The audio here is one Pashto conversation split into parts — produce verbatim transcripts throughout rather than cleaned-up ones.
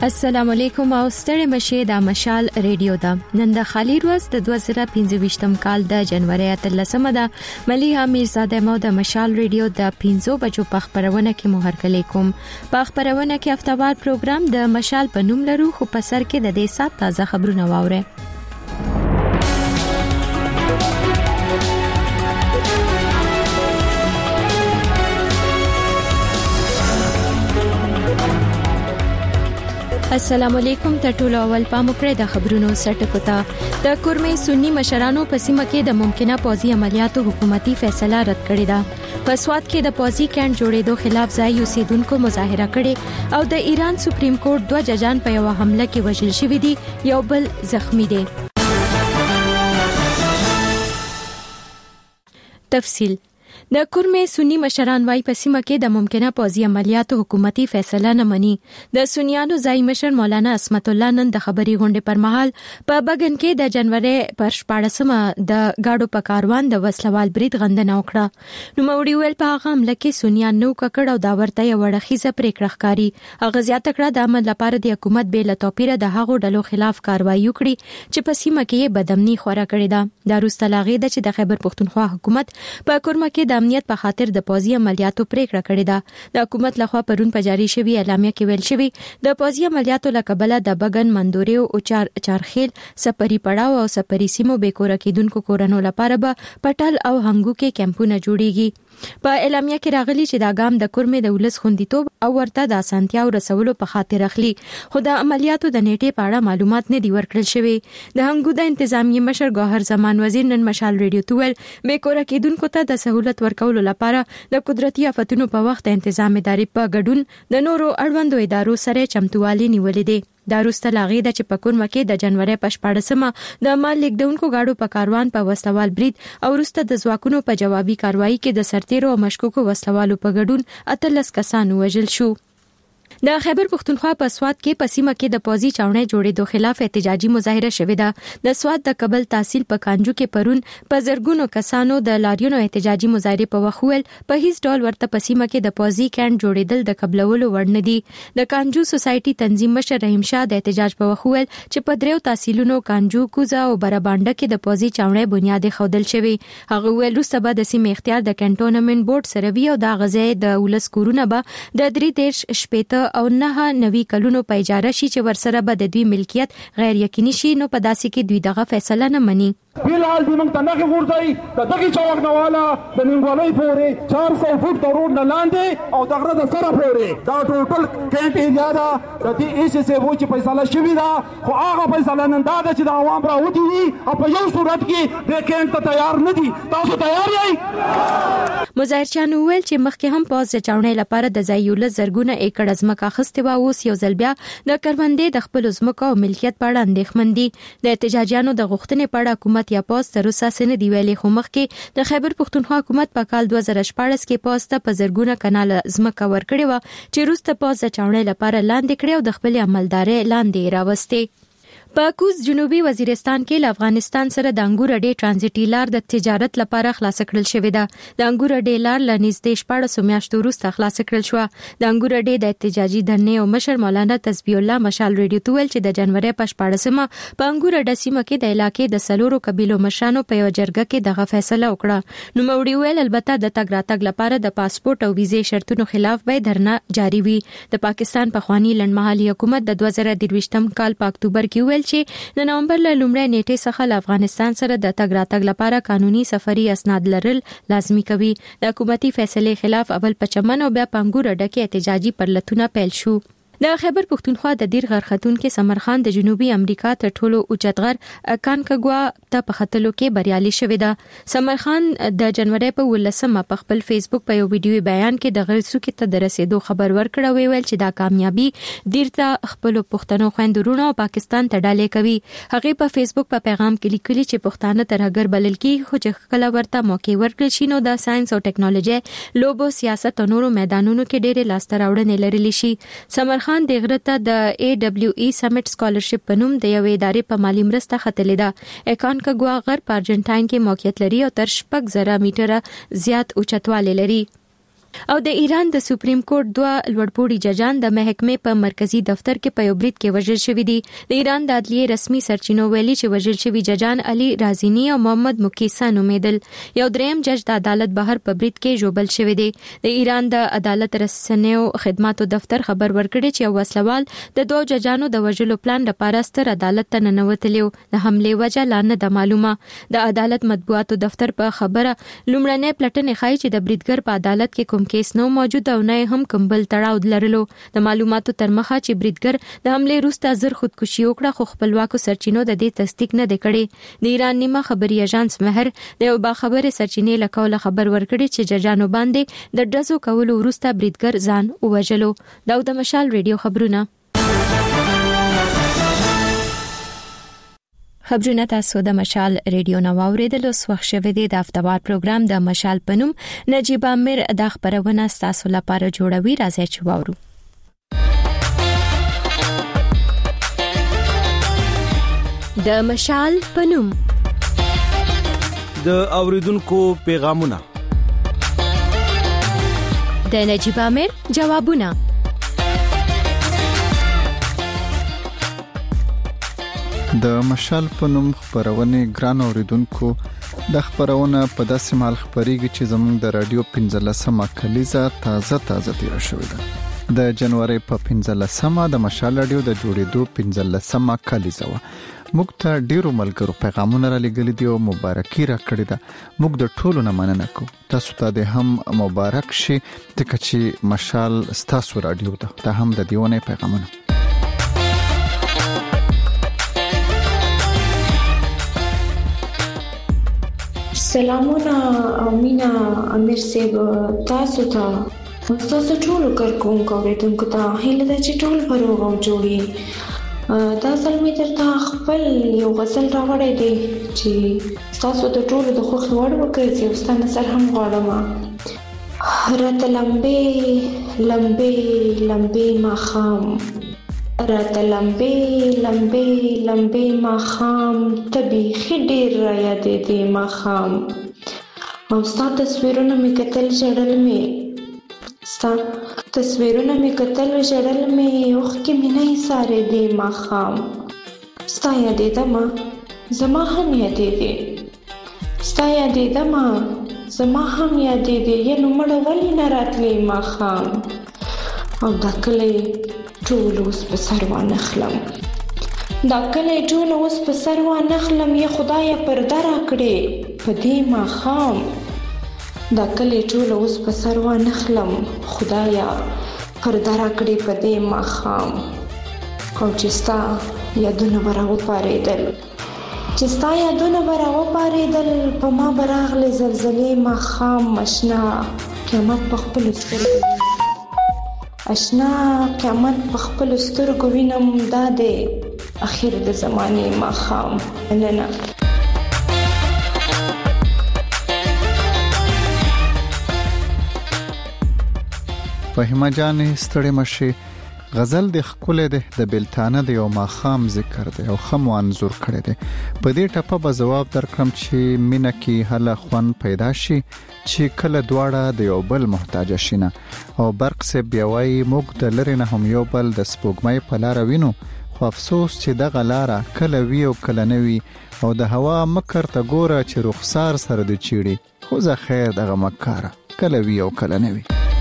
السلام علیکم او ستړي مشه د مشال ریډیو دا نن د خالی روز د دوه زره پنځه کال د جنوري اتلسمه ده مليحه میرزاده مو د مشال ریډیو د پنځو بجو په خبرونه کې مهر کلی کوم په خبرونه کې هفتوار پروګرام د مشال په نوم لرو خو په سر کې د دې سات تازه خبرونه واوري. السلام علیکم ته ټول اول پام کړئ د خبرونو سرټکو ته د کورمې سنی مشرانو په سیمه کې د ممکنه پوځي عملیاتو حکومتي فیصله رد کړې ده. په سوات کې د پوځي کیمپ جوړېدو خلاف ځای اوسیدونکو مظاهره کړې او د ایران سپریم کورټ دوه ججان په یو حمله کې وژل شوي دي، یو بل زخمی دي. تفصیل د کورمې سنی مشران وايي په سیمه کې د ممکنه پوځي عملیاتو حکومتي فیصله نه مني. د سنیانو ځای مشر مولانا عصمت الله نن د خبري غونډې پر مهال په بغن کې د جنوري پر شپاړسمه د گاډو په کاروان د وسلوال برید غندنه وکړه. نو موړي ویل په هغه عمله کې سنیان نو ککړ او دا ورته یو وړخیزه پریکړه ښکاری. هغه زیاته کړه د عمل لپاره د حکومت به له توپیره د هغو ډلو خلاف کاروایی وکړي چې په سیمه کې بدامني خورا کړې ده. د روسته لاغې د چې د خیبر پختونخوا حکومت په کورمه کې د امنیت په خاطر د پوځي عملیاتو پریکړه کړې ده. د حکومت لخوا پرون په جاری شوی اعلامیه کې ویل شوی د پوځي عملیاتو لکبله د بغن مندوري او چار چارخیل سپری پړاو او سپری سیمو به کور کېدونکو کورونو لپاره به پټل او هنګو کې کمپونه جوړیږي. په اعلامیه کې راغلی چې دا ګام د کورمې د ولس خوندیتوب او ورته د اسانتیاو رسولو په خاطر اخلي، خو د عملیاتو د نیټې په اړه معلومات نه دی ورکړل شوی. د هنګو د انتظامی مشر ګوهر زمان وزیر نن مشال ریډیو تول به کور کېدونکو ته د سہولت ورکولو لپاره د قدرتي آفتونو په وخت تنظیم اداري په ګډون د نورو اړوندو ادارو سره چمتووالي نیولې دي. دا روسته لاغې د چې په کورمه کې د جنوري په شپاړسمه د مال لیکدونکو گاډو په کاروان په وسلوال برید او روسته د ځواکونو په جوابي کاروایی کې د سرتیرو او مشکوکو وسلوالو په ګډون اتلس کسان وژل شو. د خیبر پختونخوا په سوات کې په سیمه کې د پوځي چاونۍ جوړېدو خلاف احتجاجي مظاهره شوې ده. د سوات د کابل تحصیل په کانجو کې پرون په زرګونو کسانو د لاریونو احتجاجي مظاهره په وخت ول په هیڅ ډول ورته په سیمه کې د پوځي کیمپ جوړېدل د قبلولو وړ نه دي. د کانجو سوسایټي تنظیم مشر رحیم شاه د احتجاج په وخت ول چې په دریو تحصیلونو کانجو کوزا او برابانډه کې د پوځي چاونۍ بنیاد خودل شوی. هغه ویل روسته به د سیمې اختیار د کنټونمنت بورډ سره وی او د غزې د ولس کورونه به د درې دیش شپېته او نه نوي کلونو په اجاره شي چې ورسره به د دوی ملکیت غیر یقیني شي. نو په داسې کې دوی دغه فیصله نه مني. فلحال د موږ ته نه ورځي د دغه چوک نه والا د نیمګړۍ پورې چار سو فوټ د روډ نه لاندې او د غره د سره پورې دا ټوټل کیمپ ایریا ده. د دې ایس اس او چې فیصله شوې ده خو هغه فیصله نن دا ده چې د عوام راوتی دي او په یو صورت کې د کیمپ ته تیار نه دي. تاسو تیار یې؟ مظاهرچیانو ویل چې مخکې هم پوز چاونۍ لپاره د ځایوله زرګونه ایکړ ځمکه اخیستې وه، اوس یو ځل بیا د کروندې د خپلو ځمکو او ملکیت په اړه اندېښمن دي. د احتجاجیانو د غوښتنې په اړه حکومت یا پوز تر اوسه څه نه دي ویلي، خو مخکې د خیبر پختونخوا حکومت په کال دوه زره شپاړس کې پوز ته په زرګونه کناله ځمکه ورکړې وه چې وروسته پوز د چاونۍ لپاره لاندې کړې او د خپلې عملدارۍ لاندې راوستې. په کوز جنوبي وزیرستان کې له افغانستان سره د انګور اډې ترانزیټي لار د تجارت لپاره خلاص کړل شوې ده. د انګور اډې لار له نږدې شپاړسو میاشتو وروسته خلاص کړل شوه. د انګور اډې د احتجاجي دھرنې او مشر مولانا تسبیح الله مشال ریډیو ته ویل چې د جنوري په شپاړسمه په انګور اډه سیمه کې د علاقې د سلورو قبیلو مشرانو په یو جرګه کې دغه فیصله وکړه. نو موړي ویل البته د تګ راتګ لپاره د پاسپورت او ویزې شرطونو خلاف به دھرنا جاری وي. د پاکستان پخوانی لنډمهالي حکومت د دوه زره درویشتم کال په اکتوبر کې ویل چې د نومبر له لومړۍ نیټې څخه له افغانستان سره د تګ راتګ لپاره قانوني سفري اسناد لرل لازمي کوي. د حکومتي فیصلې خلاف اول په چمن او بیا په انګور اډه کې احتجاجي پرلتونه پیل شو. د خیبر پختونخوا د دیر غرختون کې سمرخان د جنوبي امریکا تر ټولو اوچت غر کانکګوا ته په ختلو کې بریالي شوې ده. سمرخان د جنوري په ولسمه په خپل فیسبوک په یو ویډیو بیان کې د غر څوکې ته د رسیدو خبر ورکړ او ویل چې دا کامیابی دیر ته خپل پښتنو خويندورونو او پاکستان ته ډالې کوي. هغه په فیسبوک په پیغام کې لیکلي چې پښتانه ترهګر بلل کېږي، خو چې کله ورته موقع ورکړل شي نو د ساينس او ټیکنالوژي، لوبو، سیاست او نورو میدانونو کې ډېرې لاسته راوړنې لرلې شي. سمرخان خان د غره ته د ای ډبلیو ای سمیټ سکالرشپ په نوم د یوې ادارې په مالی مرسته ختلې ده. اکانکګوا غر په ارجنټاین کې موقعیت لري او تر شپږ زره میټره زیات اوچتوالی لري. او د ایران د سپریم کورټ دوه لوړپوړي ججان د محکمې په مرکزی دفتر کې په یو برید کې وژل شوي دي. د ایران د عدلیې رسمي سرچینو ویلي چې وژل شوي ججان علي رازینی او محمد مکیسا نومیدل. یو دریم جج د عدالت بهر په برید کې ژوبل شوی دی. د ایران د عدالت رسنیو خدماتو دفتر خبر ورکړي چې وسلوال د دوه ججانو د وژلو پلان لپاره ستر عدالت ته ننوتلی و. د حمله وجه لا نه د معلومه. د عدالت مطبوعاتو دفتر په خبره لومړنۍ پلټنې ښایي چې د بریدګر په عدالت کې کوم کیس نو موجود او نه هم کوم بل تړاو لرلو. د معلوماتو تر مخه چې بریدګر د حمله وروسته زر خودکشي وکړه خو خپلواکو سرچینو د دې تصدیق نه دی کړی. د ایران نیمه خبري اژانس مهر د یو باخبره سرچینې له کوله خبر ورکړي چې ججانو باندې د ډزو کولو وروسته بریدګر ځان ووژلو. دا د مشال ریډیو خبرونه. خبرونه تاسو د مشال ریډیو نو اوریدل او وخت شوه د افتوار پروګرام د مشال پنوم نجیب امیر د خبرونه تاسو لپاره جوړوي. راځي چې وورو. د مشال پنوم د اوریدونکو پیغامونه، د نجیب امیر جوابونه، د مشال په نوم خبرونه ګران اوریدونکو د خبرونه په داسې مال خبريږي چې زموږ د رادیو پنځلسمه کلیزه تازه تازه تیر شوې ده. د جنوري په پنځلسمه د مشال رادیو د جوړېدو پنځلسمه کلیزه و. موږ ته ډیرو ملګرو پیغامونه را لګل دي او مبارکي را کړې ده. موږ د ټولو نه مننه کوو. تاسو ته د هم مبارک شي ځکه چې مشال ستاسو رادیو ده. دا هم د دیونه پیغامونه. سلامونه امینا امیر صاحب، تاسو ته تاسو ټول کارکون کوریدونکو ته هیله ده چې ټول پروغ او جوړي. دا ځل می درته خپل یو غزل راوړی دی چې تاسو د ټولو د خوښ وړ وګرځي او ستاسو نظر هم غواړم. راته لمبې لمبې لمبې ماښام، راته لمبې لمبې لمبې ماښام، ته بیخي ډېر را یادې دې ماښام. او ستا تصویرونه مې کتل ژړل مې، ستا تصویرونه مې کتل ژړل مې، اوښکې مې نه ایسارې دې ماښام. ستا یادېدمه زما هم یادېدې، ستا یادېدمه زما هم یادېدې، ینو مړه ولې نه راتلې ماښام. او دا کلی ټول اوس په سر وانخلم، دا کلی ټول اوس په سر وانخلم، یا خدایه پرده راکړې په دې ماښام. دا کلی ټول اوس په سر وانخلم، خدایه پرده راکړې په دې ماښام. او چې ستا یادونه به راوپارېدل، چې ستا یادونه به راوپارېدل، په ما به راغلې زلزلې ماښام. اشنا قیامت په خپلو سترګو، اشنا قیامت په خپلو سترګو وینم، دا دی اخر د زمانې ماښام. مننه. فهیمه جانې ستړې مشي. غزل د خپل ده د بلتانه د یو ماښام ذکر دی او خمو انزور کړی دی. په دې ټپه به جواب درکړم چې مینه کې هله خوان پیدا شي چې کله دواړه د یو بل محتاج شینه. او برق سه بیاوي موږ د لری نه هم یو بل د سپوږمۍ په لار وینو، خو افسوس چې د غلاره کله وی او کله نوي، او د هوا مکر ته ګوره چې رخسار سره د چیړي، خو زه خیر دغه مکاره کله وی او کله نوي.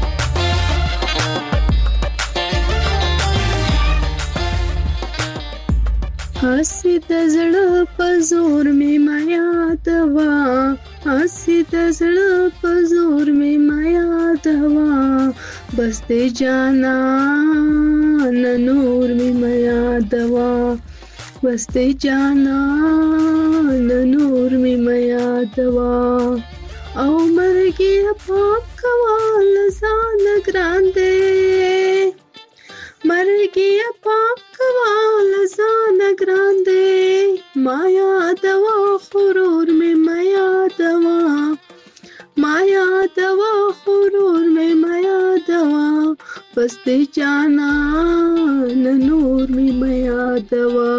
هسي د زړه په زور می مایا دوا، هسي د زړه په زور می مایا دوا، بس دې جانا نور می مایا دوا، بس دې جانا نور می مایا دوا. او مرګي پاک کوال ځان ګراندې، مرګي پاک کوال ځان ګراندې، مایا دوا غرور می مایا دوا، مایا دوا غرور می مایا دوا، بس دې جانا نور می مایا دوا.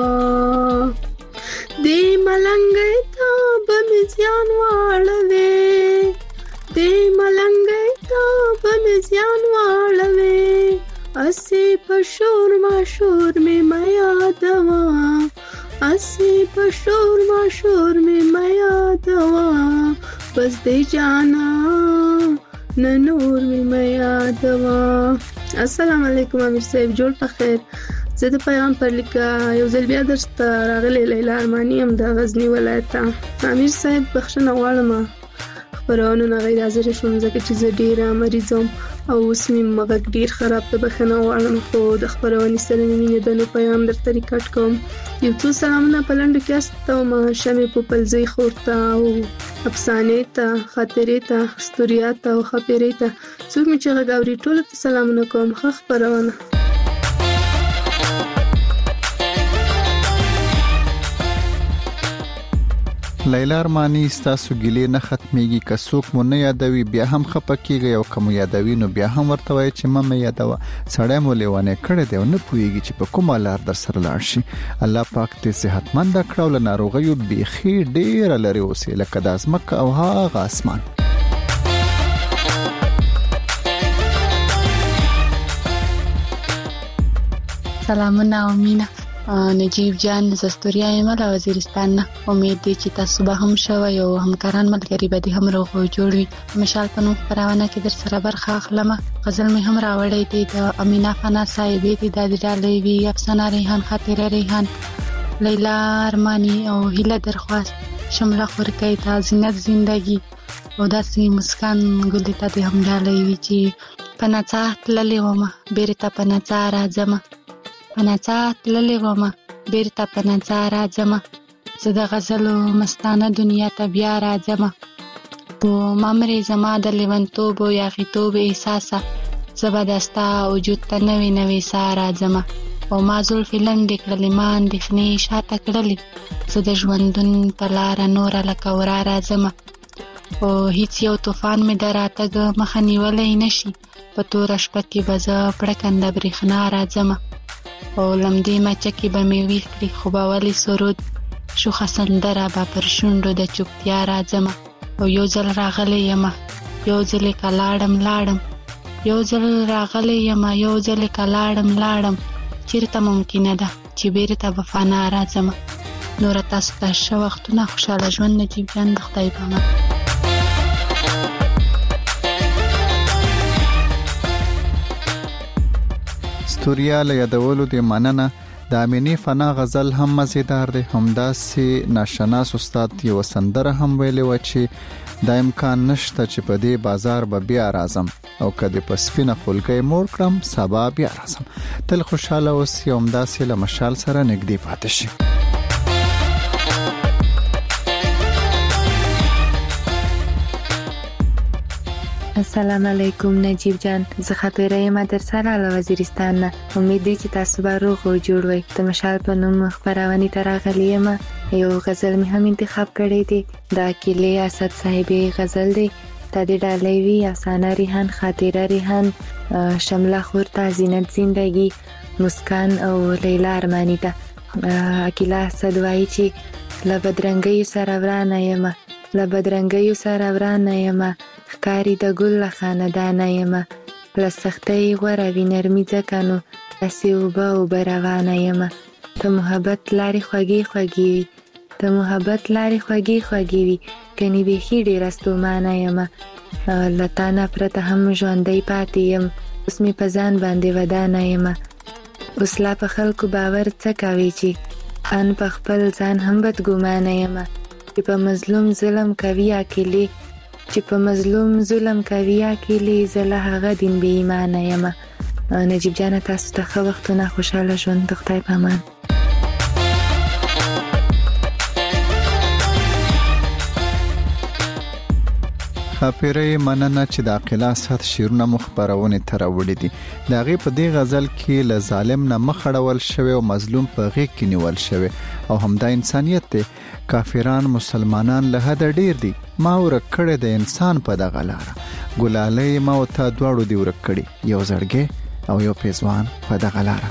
دې ملنګي تا به می ځان واړوي، دې ملنګي تا به می زیان واړوي اسی په شور ما شور می میا دوا اسی په شور ما شور می میا دوا بس دې جانا نه نور می میا دوا. السلام علیکم امیر صاحب، جوړ په خیر. زه د پیغام پر لیکه یو ځل بیا درته راغلی لیلا ارماني یم د غزني ولایت. امیر صاحب بخښنه غواړم خبرونه نه غیر حاضر شوم ځکه چې زه ډیره مریض یم او اوس مې مغز ډیر خراب ته بخښنه غواړم، خو د خبرونې سره مې مینه ده نو پیغام درته ریکارډ کوم. یو څو سلامونه په لنډو کې استوم شمې پوپلزۍ خور ته او افسانې ته خاطرې ته ستوریا ته او خاپیرې ته څوک مې چې غږ اوري ټولو ته سلامونه کوم. ښه خبرونه. لیلا ارمانی ستاسو ګیلې نه ختميږي که څوک مو نه یادوي بیا هم خپه کیږي او کوم یادوي نو بیا هم ورته وایي چې مې یادوه سړی مو لیوانه کړی دی او نه پوهیږي چې په کومه لار در سره لاړ شي. الله پاک دې صحتمند کړو او له ناروغیو بیخي ډیر لري اوسې لکه د ځمکه او هغه اسمان. سلامونه او مینه. نجیب جان زستوریا یم له وزیرستان نه. امید دی چې تاسو به هم شوي او همکاران ملګري به دې هم روغ او جوړ وي. مشال په نوم خبرونه کې در سره برخه اخلم. غزل مې هم راوړی دی د امینا فنا صاحبې دی د ډالۍ وی افسانه ریحان خاطره ریحان لیلا ارمانی او هیله درخواست شمله خورکې تا زینت زندگی او داسې مسکان ګلې ته هم ډالۍ وی چې پناڅه تللې ومه بیرته پناڅه راځم پناڅه تللې ومه بیرته پناڅه راځم زه د غزلو مستانه دنیا ته بیا راځم په مامرې زما د لیونتوب او یاغیتوب احساسه زه به دستا وجود ته نوې نوې ساه راځم او ما زلفې لنډې کړلې ما اندېښنې شاته کړلې زه د ژوندون په لاره نوره لکه ورا راځم او هیڅ یو طوفان مې د راتګ مخه نیولی نشي په توره شپه کې به زه پړکنده برېښنا راځم او لمدې مچکې به مې ویل کړي خو به ولې سرود شوخه سندره به پر شونډو د چوپتیا راځم او یو ځل راغلی یم یو ځل که لاړم لاړم یو ځل راغلی یم یو ځل که لاړم لاړم چېرته ممکنه ده چې بیرته به فنا راځم. نوره تاسو ته ښه وختونه خوشحاله ژوند. نجیب جان د خدای په امان. ستوریا له یادولو د مننه. د امینی فنا غزل هم مزیدار دی. همداسې ناشناس استاد یو سندره هم ویلې و چې د امکان نشته چې په دې بازار به بیا راځم او کله په سپینه خولګۍ مور کړم سبا بیا راځم. تل خوشاله اوسئ او همداسې له مشال سره نږدې پاتې شئ. السلام علیکم نجیب جان، زه خاطره یم در سره له وزیرستان نه. امید دی چې تاسو به روغ او جوړ وئ. د مشال په نوم خبرونه ته راغلی یم. یو غزل مې هم انتخاب کړی دی د اکیلې اسد صاحبې غزل دی. د دې ډالۍ وی افسانه ریحان خاطره ریحان شمله خور ته زینت زندگی مسکان او لیلا ارمانی ته. اکیله اسد وایي چې له بدرنګۍ سره ورانه یم له بدرنګۍ سره ورانه یم ښکاری د ګل له خاندانه یم له سختۍ غوره وي نرمي ځکه نو داسې اوبه اوبه روانه یم. د محبت لارې خوږې خوږې وي د محبت لارې خوږې خوږې وي ګنې بیخي ډېره ستومانه یم. له تا نه پرته هم ژوندی پاتې یم اوس مې په ځان باندې ودانه یم. اوس لا په خلکو باور څه کوي چې ان په خپل ځان هم بدګمانه یم. چې په مظلوم ظلم کوي اکیلې چې په مظلوم ظلم کوي اکیلې زه له هغه دین بې ایمانه یم. نجیب جانه تاسو ته ښه وختونه خوشحاله ژوند. د خدای په امان. خاپیرې مننه چې د عقیله اسد شیرونه مخبرونه تر وړي دي. د هغه په دې غزل کې له ظالم نه مخړول شوی او مظلوم په غېږ کې نیول شوی او همدا انسانيت دی. کافران مسلمانان له حد ډیر دي. ما ورکړې د انسان په دغه لار ګلالې ما او تا دواړو دی ورکړې یو زړګې او یو پیزوان په دغه لار.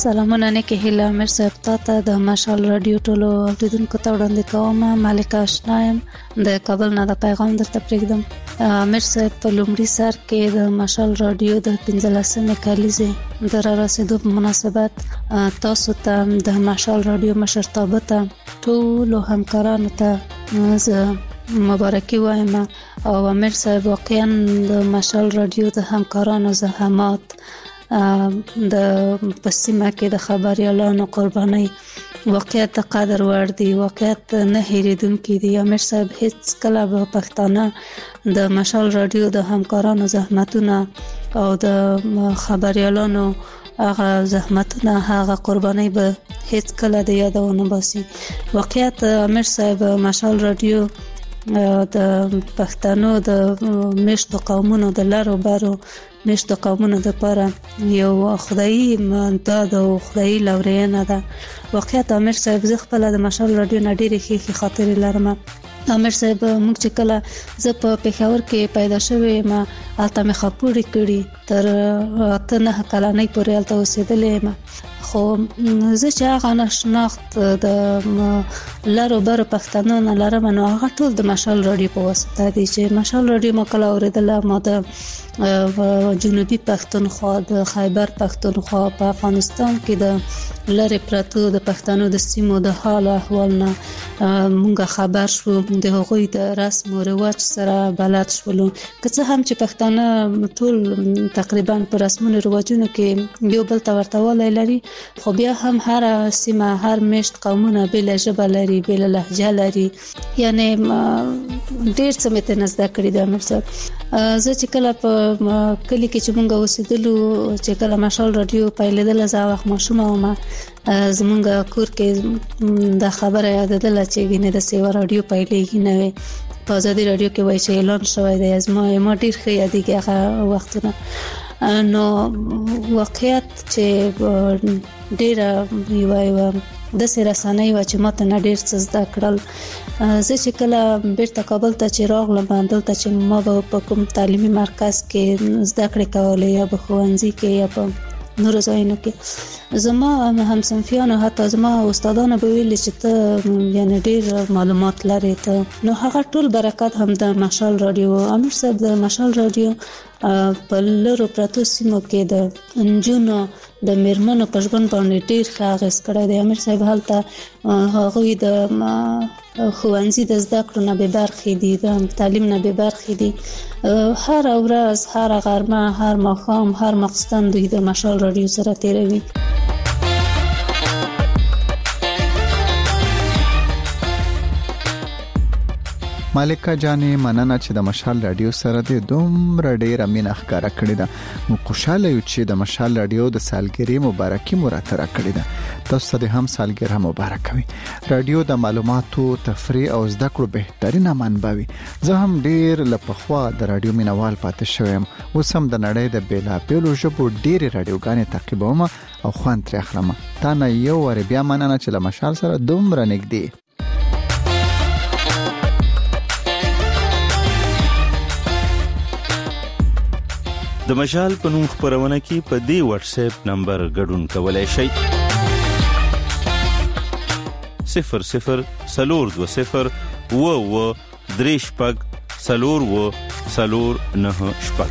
سلامونه نیکه هیله امیر صاحب ته د مشال رادیو ټولو اوریدونکو ته وړاندې کوم. مالک آشنا یم د کابل نه د پیغام درته پرېږدم. امیر صاحب په لومړي سر کې د مشال رادیو د پنځلسمې کلیزې د را رسېدو په مناسبت تاسو ته د مشال رادیو مشرتابه ته ټولو همکارانو ته زه مبارکي وایم. او امیر صاحب واقعا د مشال رادیو د همکارانو زحمات د پسیمه کې د خبريالانو قرباني واقعیت د قدر وړ دي، واقعیت نه هېریدونکي دي. امیر صاحب هیڅ کله به پښتانه د مشال رادیو د همکارانو زحمتونه او د خبريالانو هغه زحمتونه هغه قرباني به هیڅ کله د یادونه باسي. واقعیت امیر صاحب مشال رادیو د پښتنو د میشتو قومونو د لارو بارو میشتو قومونو د لپاره یو خدایي امداد او خدایي لورینه ده. واقعیت امیر صاحب زه خپله د مشال رادیو نه ډېرې ښې خاطرې لرم. امیر صاحب موږ چې کله زه په پېښور کې پیدا شوې یم هلته مې خاپوړې کړي تر اته نهه کلنۍ پورې هلته اوسېدلې یم. خو زه چې هغه نشناخت د لرو برو پښتنو نه لرم نو هغه ټول د مشال رادیو په واسطه دي چې مشال رادیو ما کله اورېدله. ما د جنوبي پښتونخوا د خیبر پښتونخوا په افغانستان کې د لرې پرتو د پښتنو د سیمو د حال او احوال نه مونږ خبر شو، د هغوی د رسم او رواج سره بلد شولو. که څه هم چې پښتانه ټول تقریبا په رسمونو رواجونو کې یو بل ته ورته والی لري، خو بیا هم هر سیمه هر میشت قومونه بېله ژبه لري، بېله لهجه لري. یعنی ډېر څه مې ترې زده کړي د امیر صاحب. زه چې کله په کلي کې چې مونږ اوسېدلو چې کله مشال رادیو پیلېدله زه وخت ماشومه ومه، زمونږ کور کې دا خبره یادېدله چې ګینې د سیوا رادیو پیلېږي نوې په ازادي رادیو کې وایي چې اعلان شوی دی. زما ما ډېر ښه یادېږي هغه وختونه. نو واقعیت چې ډېره یوه یوه داسې رسنۍ وه چې ما ته نه ډېر څه زده کړل. زه چې کله بیرته کابل ته چې راغلم دلته چې ما به په کوم تعلیمي مرکز کې زده کړې کولې یا په ښوونځي کې یا په نورو ځایونو کې، زما همصنفیانو حتی زما استادانو به ویلي چې ته یعنې ډېر معلومات لرې ته. نو هغه ټول برکت هم د مشال رادیو. امیر صاحب د مشال رادیو په لرو پرتو سیمو کې د نجونو د میرمنو په ژوند باندې ډېر ښه اغېز کړی دی. امیر صاحب هلته هغوی د ښوونځي د زده کړو نه بې برخې دي، د تعلیم نه بې برخې دي. هره ورځ، هره غرمه، هر ماښام، هر ماخوستن دوی د مشال رادیو سره تېروي. مالکه جانې مننه چې د مشال رادیو سره د دومره ډېره مینه ښکاره کړې ده. موږ خوشحاله یو چې د مشال رادیو د سالګرې مبارکي مو راته راکړې ده. تاسو ته هم سالګرې مبارک وي. رادیو د معلوماتو، تفریح او زده کړو بهترینه منبع وي. زه هم ډېر له پخوا د رادیو مینوال پاتې شوم. اوس هم د نړۍ د بېلابېلو ژبو ډېرې رادیوګانې تعقیبوم او خوند ترې اخلم. تا نه یو وارې بیا مننه چې له مشال سره دومره نږدې. د مشال په نوم خبرونه کې په دې واتس اپ نمبر ګډون کولای شئ صفر صفر سلور دو صفر و و درې شپږ سلور و سلور نه شپږ.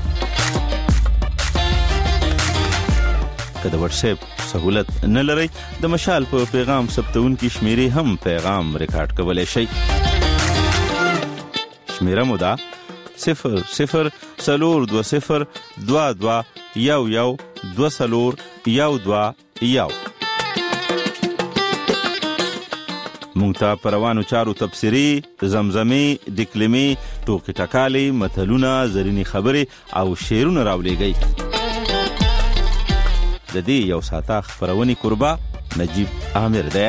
که د واتس اپ سہولت نه لرئ د مشال په پیغام ثبتونکي شمیرې هم پیغام ریکارډ کولای شئ. شمیره مو ده صفر صفر سلور دو صفر دوا دوا یو یو دو سلور یو دوا یو. مونږ ته پروانو چارو تبصری، زمزمه، دکلمې، ټوکې ټکالې، متلونه، زرینې خبرې او شعرونه راولېږئ. د دې یو ساعته خبرونې قربا نجیب عامر دی.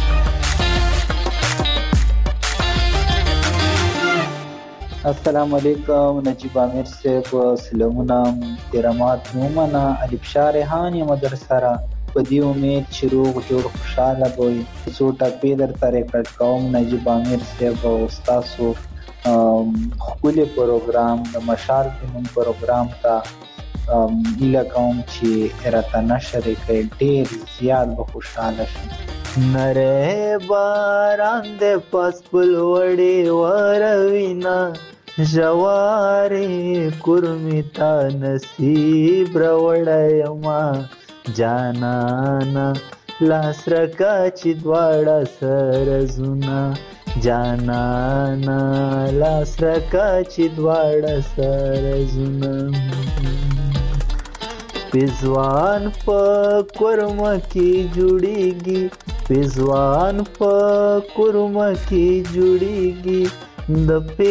السلام علیکم نجیب عامر صاحب، سلامونه، احترامات مومنه، الف شارحان یم در سره. په دې امید چې روغ جوړ خوشاله وي. څو ټکې درته ریکارډ کوم نجیب عامر صاحب او ستاسو ښکلي پروګرام د مشال په نوم پروګرام ته هیله کوم چې راته نشر کړئ، ډېر زیات به خوشحاله شم. نری باران د پاس پل وړې وروینا، ژوارې کورمې تا نصیب راوړی یما، جانانا لاس راکه چې دواړه سره زونه، جانانا لاس راکه چې دواړه سره زونه. پیزوان په کورمه کې جوړیږي، پیزوان په کورمه کې جوړیږي، د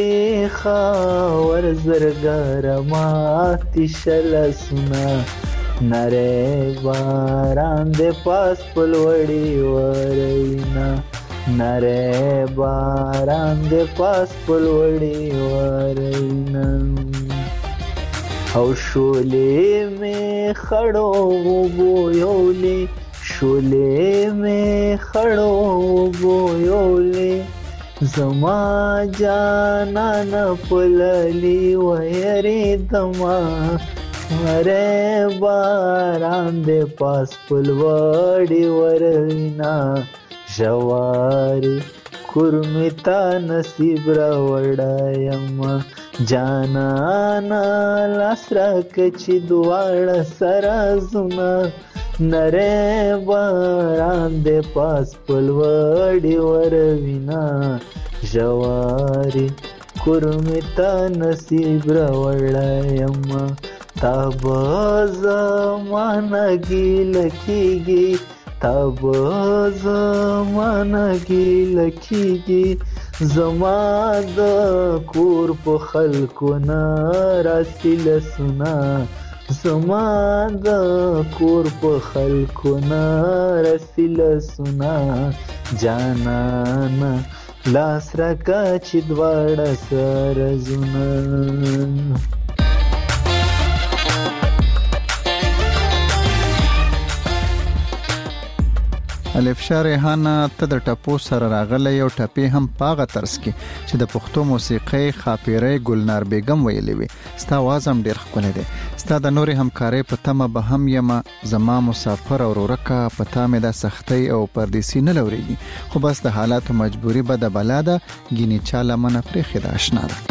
پېښور زرګر ماتې شله سونه، نری باران د پاس پل وړې وروینا، نری باران د پاس پل وړې وروینا. او شولې مې خړو وبویولې، شولې مې خړو وبویولې، زما جانانه پللی ویریدما، نری باران د پاس پل وړې وروینا، ژوارې کورمې تا نصیب راوړیمه، جانانا لاس راکه چې دواړه سره زونه، نری باران د پاس پل وړې وروینا، ژوارې کورمې تا نصیب راوړیمه. تا به زمانه ګیله کېږي، تا به زمانه ګیله کېږي، زما د کور په خلکو نه راسي لسونه، زما د کور په خلکو نه راسي لسونه، جانانا لاس راکه چې دواړه سره زونه. الفشار ریحانه ته د ټپو سره راغلی او ټپې هم پاغه ترس کې چې د پښتو موسیقۍ خاپیرې ګلنار بیگم ویلې وي. ستا आवाज هم ډیر ښکلی دی. ستا د نورې همکارۍ په تمه به هم یم، زما مسافر او ورکه پتا مې د سختۍ او پردیسي نه لوريږي، خو بس د حالاتو مجبوری به د بلا ده، ګینې چا لمنه پرېښې ده اشنا ده.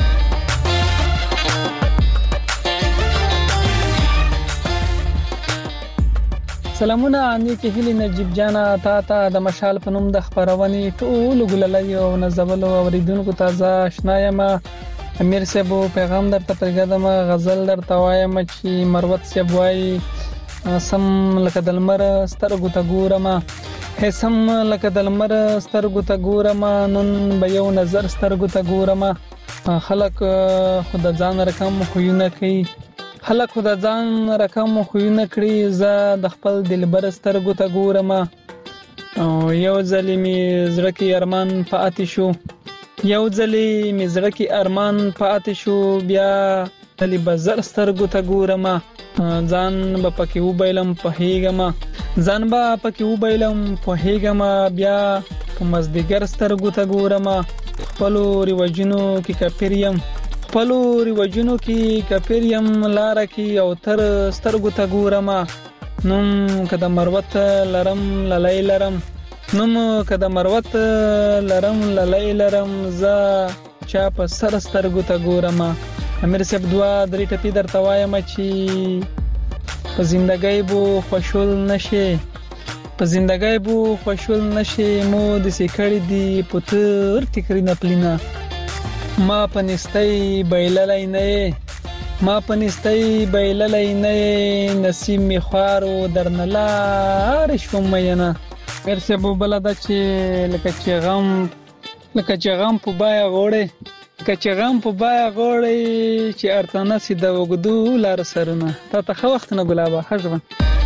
سلامونه نیکی هیلی نجیب جانا، تا ته د مشال په نوم د خبرونې ټول ګللای او نزبل اوریدونکو تازه آشنا یم. امیر صاحب پیغام درته پرېږدم، غزل درته وایم چې مروت صاحب وایي سم لکه د لمر سترګو ته ګورم، هیڅم لکه د لمر سترګو ته ګورم، نن به یو نظر سترګو ته ګورم. خلک خود ځان رقم خوونه کوي، خلک خود ځان رقم خوونه کړي، زه د خپل دلبر سترګو ته ګورم. او یو ځلې می زړه کې ارمان پاتې شو، یو ځلې می زړه کې ارمان پاتې شو، بیا تلی بزر سترګو ته ګورم. ځان به پکې وبایلم پهېږم، ځان به پکې وبایلم پهېږم، بیا په مازدیګر سترګو ته ګورم. خپلو رواجونو کې کافر یم، خپلو رواجونو کې کافر یم، لاره کې او تر سترګو ته ګورم. نوم که د مروت لرم للی لرم، نوم که د مروت لرم للی لرم، زه چا په سر سترګو ته ګورم. امیر صاحب دوه درې ټپې درته وایم چې په زندګۍ بو خوشول نشي، په زندګۍ بو خوشول نشي، مو د سیکړې دی پتر ټیکري نه پلینا. ما پنستای بیللای نه، ما پنستای بیللای نه، نصیب می خوارو درنلار شوم مینه. امیر صاحب بلدا چې لکه چې غم لکه چې غم په بیا غوړې، لکه چې غم په بیا غوړې، چې ارتانه سي د وګدو لار سرونه. تا ته خو وخت نه ګلابه حجبه.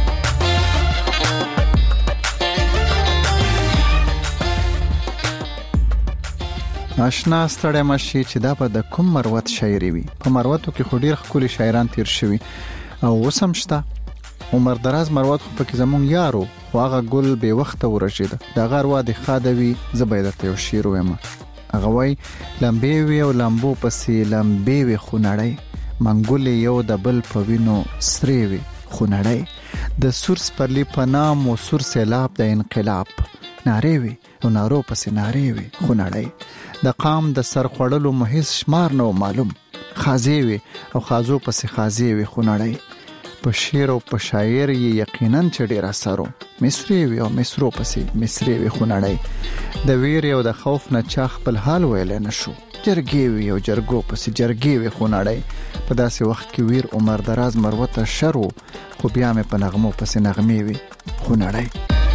آشنا ستړی مشي چې دا په د کوم مروت شاعري وي. په مروتو کې خو ډیر ښکلي شاعران تیر شوي او وسم شته. عمر دراز مروت خو پکې زمونږ یارو، خو هغه ګل بې وخته ورژېده، د هغه اروا د ښاده وي. زه به یې درته یو شعر ویم. هغه وایي لمبې وي او لمبو پسې لمبې وي، خو نړۍ منګولې یو د بل په وینو سرې وي خو نړۍ د سور سپرلي په نام او سور سیلاب د انقلاب نارې وي او نارو پسې نارې وي خو نړۍ د قام د سر خوړلو مهیس شمار نو معلوم خازې وي او خازو پسې خازې وي خو نړۍ په شعر او په شاعر یې یقینا چې ډېر اثر و مصري وي او مصرو پسې مصري وي خو نړۍ د ویر او د خوف نه چا خپل حال ویلی نه شو جرګې وي او جرګو پسې جرګې وي خو نړۍ په داسې وخت کې ویر عمر دراز مروته شر و خو بیا مې په نغمو پسې نغمې وي خو نړۍ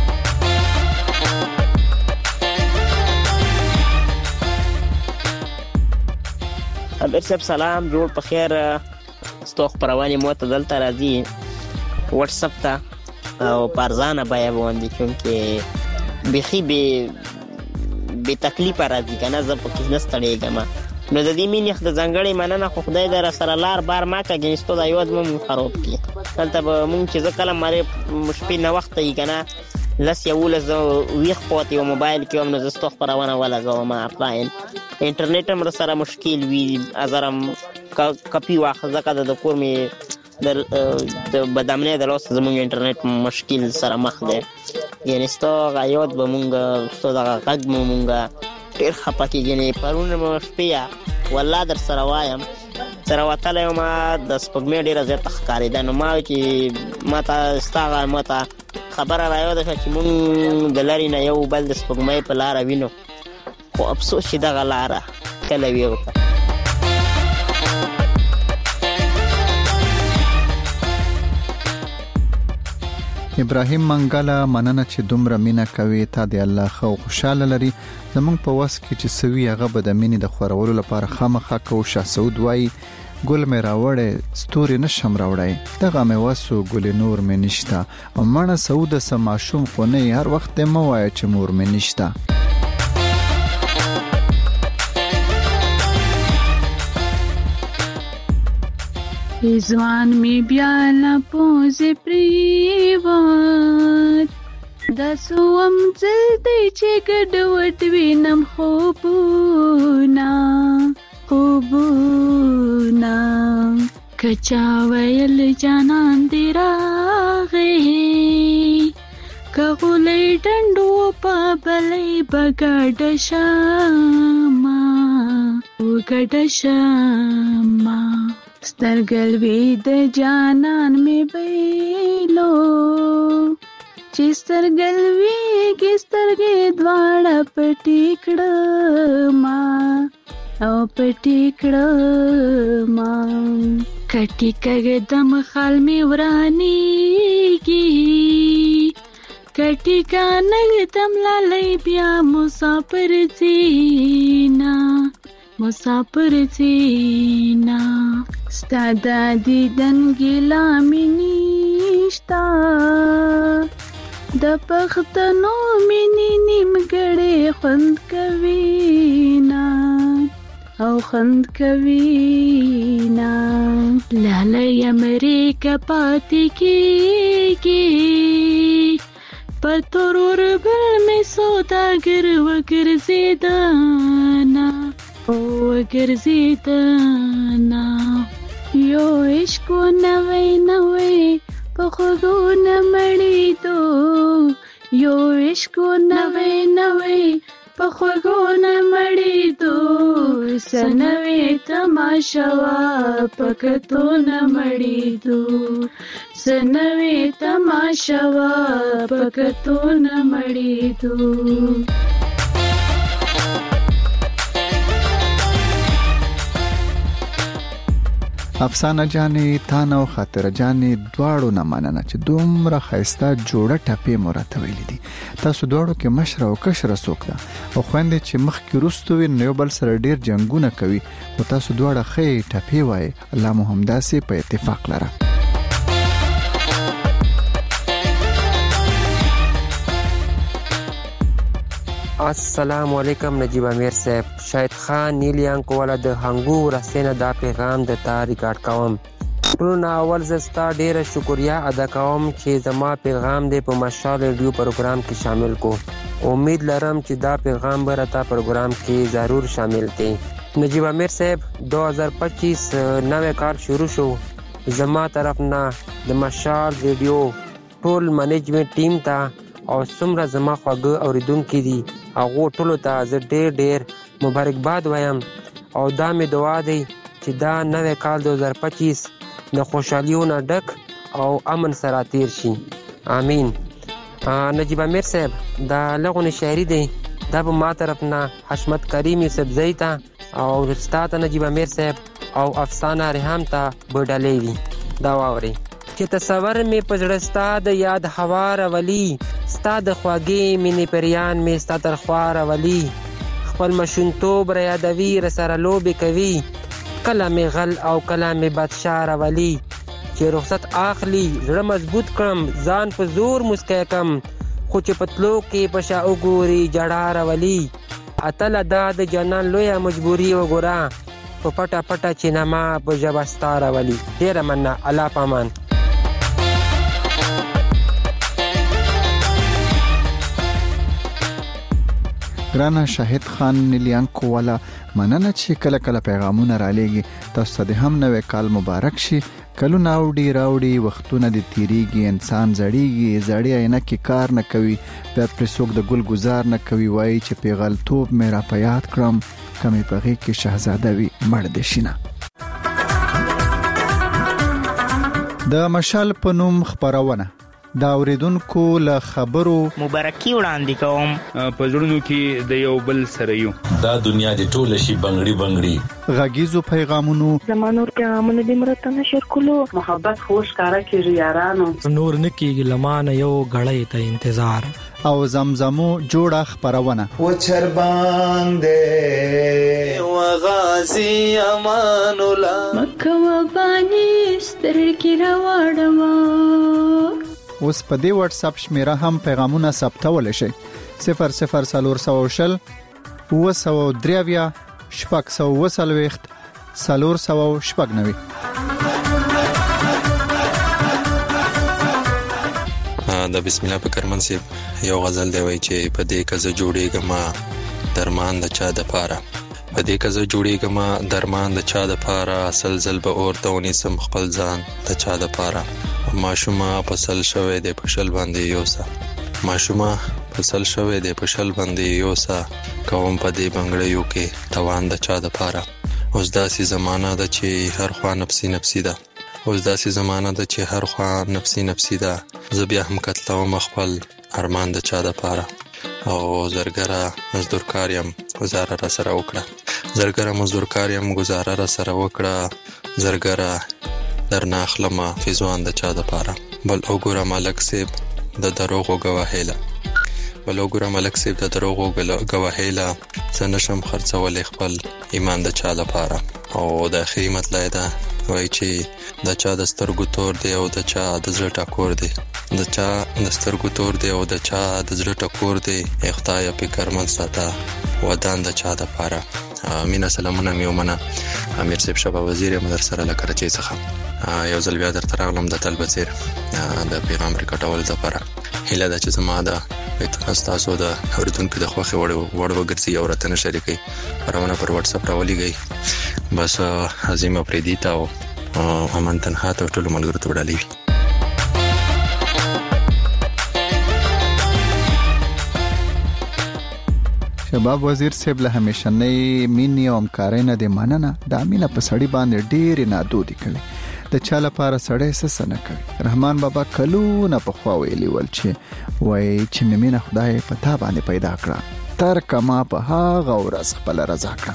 امیر صاحب سلام جوړ په خیر ستو خبرونه مو ته دلته راځي واتس اپ ته او پارزانه بیا باندې چونکه بخي به به تکلیف راځي کنه زه په کې نستړېږم نو د دې مینې د ځنګړې مننه خو خدای در سره لار بار ما کوي ستو دا یو مم خراب کی دلته به مونږ چې ځکه ماره مشپې نه وخت یې کنه لس یو لز ویخ پوت یو موبایل کې هم نه زستو خبرونه ولا زما اپلاین انټرنیټ هم سره مشکل وی ازرم کپی واخ زکه د کور می د بدامنه د لوس زموږ انټرنیټ مشکل سره مخ دی یعنی ستو غیوت به مونږ ستو د غږ مونږ ډیر خپه کېږي پرونه مشپیا والله در سره وایم سره وتل یو ما د سپګمې ډیر زیات ښکارې ده نو ما چې ماته ستاغه ماته خبره رايو ده چې مونږ د لاري نه یو بل د سپګمې په لار وینو خو افسوس چې دغه لاره کله ویو ابراهیم منګاله مننه چې دومره مینا کوي تا دی الله خو خوشاله لري زمونږ په واس کې چې سوي هغه به د مینې د خورولو لپاره خامخا کو شاه سعود وای ګل مې راوړې ستوري نشم راوړې دغه مې واسو ګل نور مې نشتا او مړه سعود سماشوم خو نه هر وخت مې وای چې مور مې نشتا ځوان می بیا نه پوزې پریوات د سوم ځل دی چې ګډوډ وینم خوبونه خوبونه کچا ویل جانان دی راغې کغولې ډنډو په بلې بګډ شاما وګډ شاما سترګلوي د جانان می بیلو چې سترګلوي کې سترګې دواړه پټې کړما او پټې کړما کټي کګدم خال می ورانيږي کټي کا نګدم لالي بیا مسافر زینا مسافر زینا ستاد دیدن ګلا مینشتا د پختنو مینی نیمګړې خوند کوي نا او خوند کوي نا لاله امریکا پاتې کېږي پتورور بل می سوداګر وګرځیدانا وګرځیدانا یو عشق نوې نوې په خوګو نمړې دو یو عشق نوې نوې په خوګو نمړې دو سنوي تماشا پکتو نمړې دو سنوي تماشا پکتو نمړې دو افسانه جانې تانه او خاطر جانې دواړو نه مننه چې دومره خیسته جوړه ټپې مرته ویلې دي تاسو دواړو کې مشره او کشره څوک ده او خويندې چې مخ کې رستو وي نو بل سره ډیر جنگونه کوي او تاسو دواړه خې ټپې وای الله مو همداسې په اتفاق لره السلام علیکم نجیب امیر صاحب شاید خان نیلیان کوله د هنګو رسینه دا پیغام د تا ریکارډ کوم ټول اول زستا ډیره شکریا ادا کوم چې زما پیغام دې په مشال ریډیو پروګرام کې شامل کو امید لرم چې دا پیغام به راته پروګرام کې ضرور شامل کړي نجیب امیر صاحب دو هزار پچیس نوې کال شروع شو. زما طرف نه د مشال ریډیو ټول منیجمنت ټیم ته او څومره زما خواږه اوریدونکي دي هغو ټولو ته زه ډېر ډېر مبارکباد وایم او دا مې دعا دی چې دا نوې کال دو هزار پچیس د خوشحالیو نه ډک او امن سره تیر شي. آمین. نجیب امیر صاحب دا لغونې شاعري دی دا به ما طرف نه حشمت کریم یوسفزۍ ته او ستا ته نجیب امیر صاحب او افسانه ریحام ته به ډالۍ وي. دا واورئ چې تصور مې په زړه ستا د یاد هوا راولي، ستا د خوږې مینې پریان مې ستا تر خوا راولي، خپل ماشومتوب را یادوي راسره لوبې کوي، کله مې غل او کله مې بادشاه راولي، چې رخصت اخلي زړه مضبوط کړم ځان په زور مسکی کم، خو چې پتلو کې په شا وګوري جړا راولي، اتله دا د جنان لویه مجبوري وګوره په پټه پټه چې نما په ژبه ستا راولي. ډېره مننه. الله پامان. ګرانه شاهد خان نیلیانکو والا مننه چې کله کله پیغامونه را لېږي. تاسو ته هم نوې کال مبارک شي. کلونه اوړي راوړي وختونه د تیریږي انسان زړیږي زړی عینکې کار نه کوي بیا پرې څوک د ګل گزار نه کوي وایي چې پیغلتوب مې را په یاد کړم کمې په غېږ کې شهزاده وي مړ دې شي نه. د مشال په نوم خپرونه دا اوریدونکو له خبرو مبارکي وړاندې کوم. په زړونو کې د یو بل سره یو دا دنیا دی ټوله شي بنګړي بنګړي غږیزو پیغامونو زمانور پیغامونه د مرته نشر کولو محبت خوش کارا کیږي یارانو نور نکیږي لمانه یو غړې ته انتظار او زمزمو جوړه خبرونه و چر باندې و غازی امان الله مکه و بانی سترګې راوړم. اوس په دې واتس اپ شمیره هم پیغامونه ثبتول شي صفر صفر سلور سو شل و سو دریویا شپږ سو وسلويخت سلور سو شپږ نوي. د بسم الله په کرمن سي یو غزل دی وای چې په دې کزه جوړېګم درمان د چا د پاره په دې کزه جوړېګم درمان د چا د پاره اصل زل به اورته ونی سم خپل ځان د چا د پاره ماشومه فصل شوه د پشل باندې یوسا ماشومه فصل شوه د پشل باندې یوسا کوم په دې بنگړیو کې توان د چا د پاره اوس داسې زمانہ ده چې هر خوا نفسي نفسي ده اوس داسې زمانہ ده چې هر خوا نفسي نفسي ده زه بیا هم کتلوم خپل ارمان د چا د پاره او زرګره مزدور کاریم گزاره را سره وکړه زرګره مزدور کاریم گزاره را سره وکړه زرګره در ناخلمه فیزوان د چا د پاره بل وګوره ملک سیب د دروغو گواهیله بل وګوره ملک سیب د دروغو گواهیله زه نشم خرڅولی خپل ایمان د چا لپاره او د اخري مطلع ده وایي چې د چا د سترګو تور دی او د چا د زړه ټکور دی د چا د سترګو تور دی او د چا د زړه ټکور دی خدای په کرمن ساته ودان د چا د پاره. مینا سلامونه میومنه امیر صاحب شبا وزیر مدر سره لکرچې څخه یو ځل بیا درته راغلم د تل بصیر د پیغام ریکارډول لپاره هیله ده چې زما د تاسو د اوریدونکو د خوښې وړ وړ وګرځي او راته شریکي پرونه پر واتس اپ راولېږئ بس عظیمه پریدیتا او امن تنها ته ټول ملګرو ته وړاندې شباب وزیر صاحب له همیشنۍ مینې او همکارۍ نه د مننه د امینه په سړی باندې ډېرې نادودې کړي د چا لپاره سړی څه نه کوي. رحمان بابا کلونه پخوا ویلي ول چې وایي چې مینه خدای په تا باندې پیدا کړه تر کما په هغه ورځ خپل رضا کړه.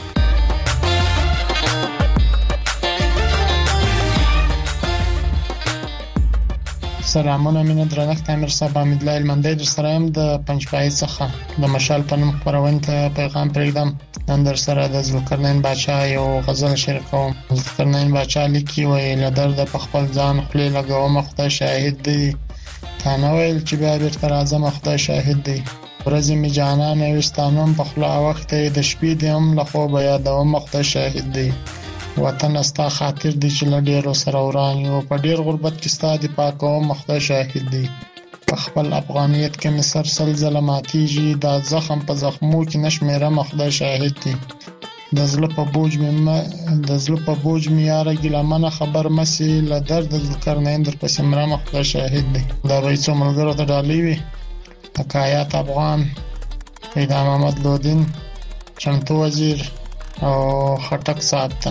سلامونه مینه درنښت امیر صاحب حمید الله المندی در سره يم د پنځپای څخه د مشال په نوم خپرونې ته پیغام پرېږدم. نن در سره د ذوالقرنین باچا یو غزل شریکوم. ذوالقرنین باچا لیکي وایي له درده په خپل ځان خولې لګوم خدای شاهد دی تا نه ویل چې بیا بیرته راځم خدای شاهد دی ورځې مې جانانه وي ستا نوم په خوله اوښتی د شپې دې هم له خوبه یادوم خدای شاهد دی وطن ستا خاطر دی چې له ډېرو سره وران یو په ډېر غربت کې ستا دفاع کوم خدای شاهد دی په خپل افغانیت کې مې سر سل ځله ماتېږي دا زخم په زخمو کې نه شمېرم خدای شاهد دی د زړه په بوج مې د زړه په بوج مې یاره ګیلمنه خبر مسي له درد ذوالقرنین در پسې مرمه خدای شاهد دی. دا به څو ملګرو ته ډالۍ وي. حکایات افغان، پیدا محمد لودین، چمتو وزیر او خټک صاحب ته.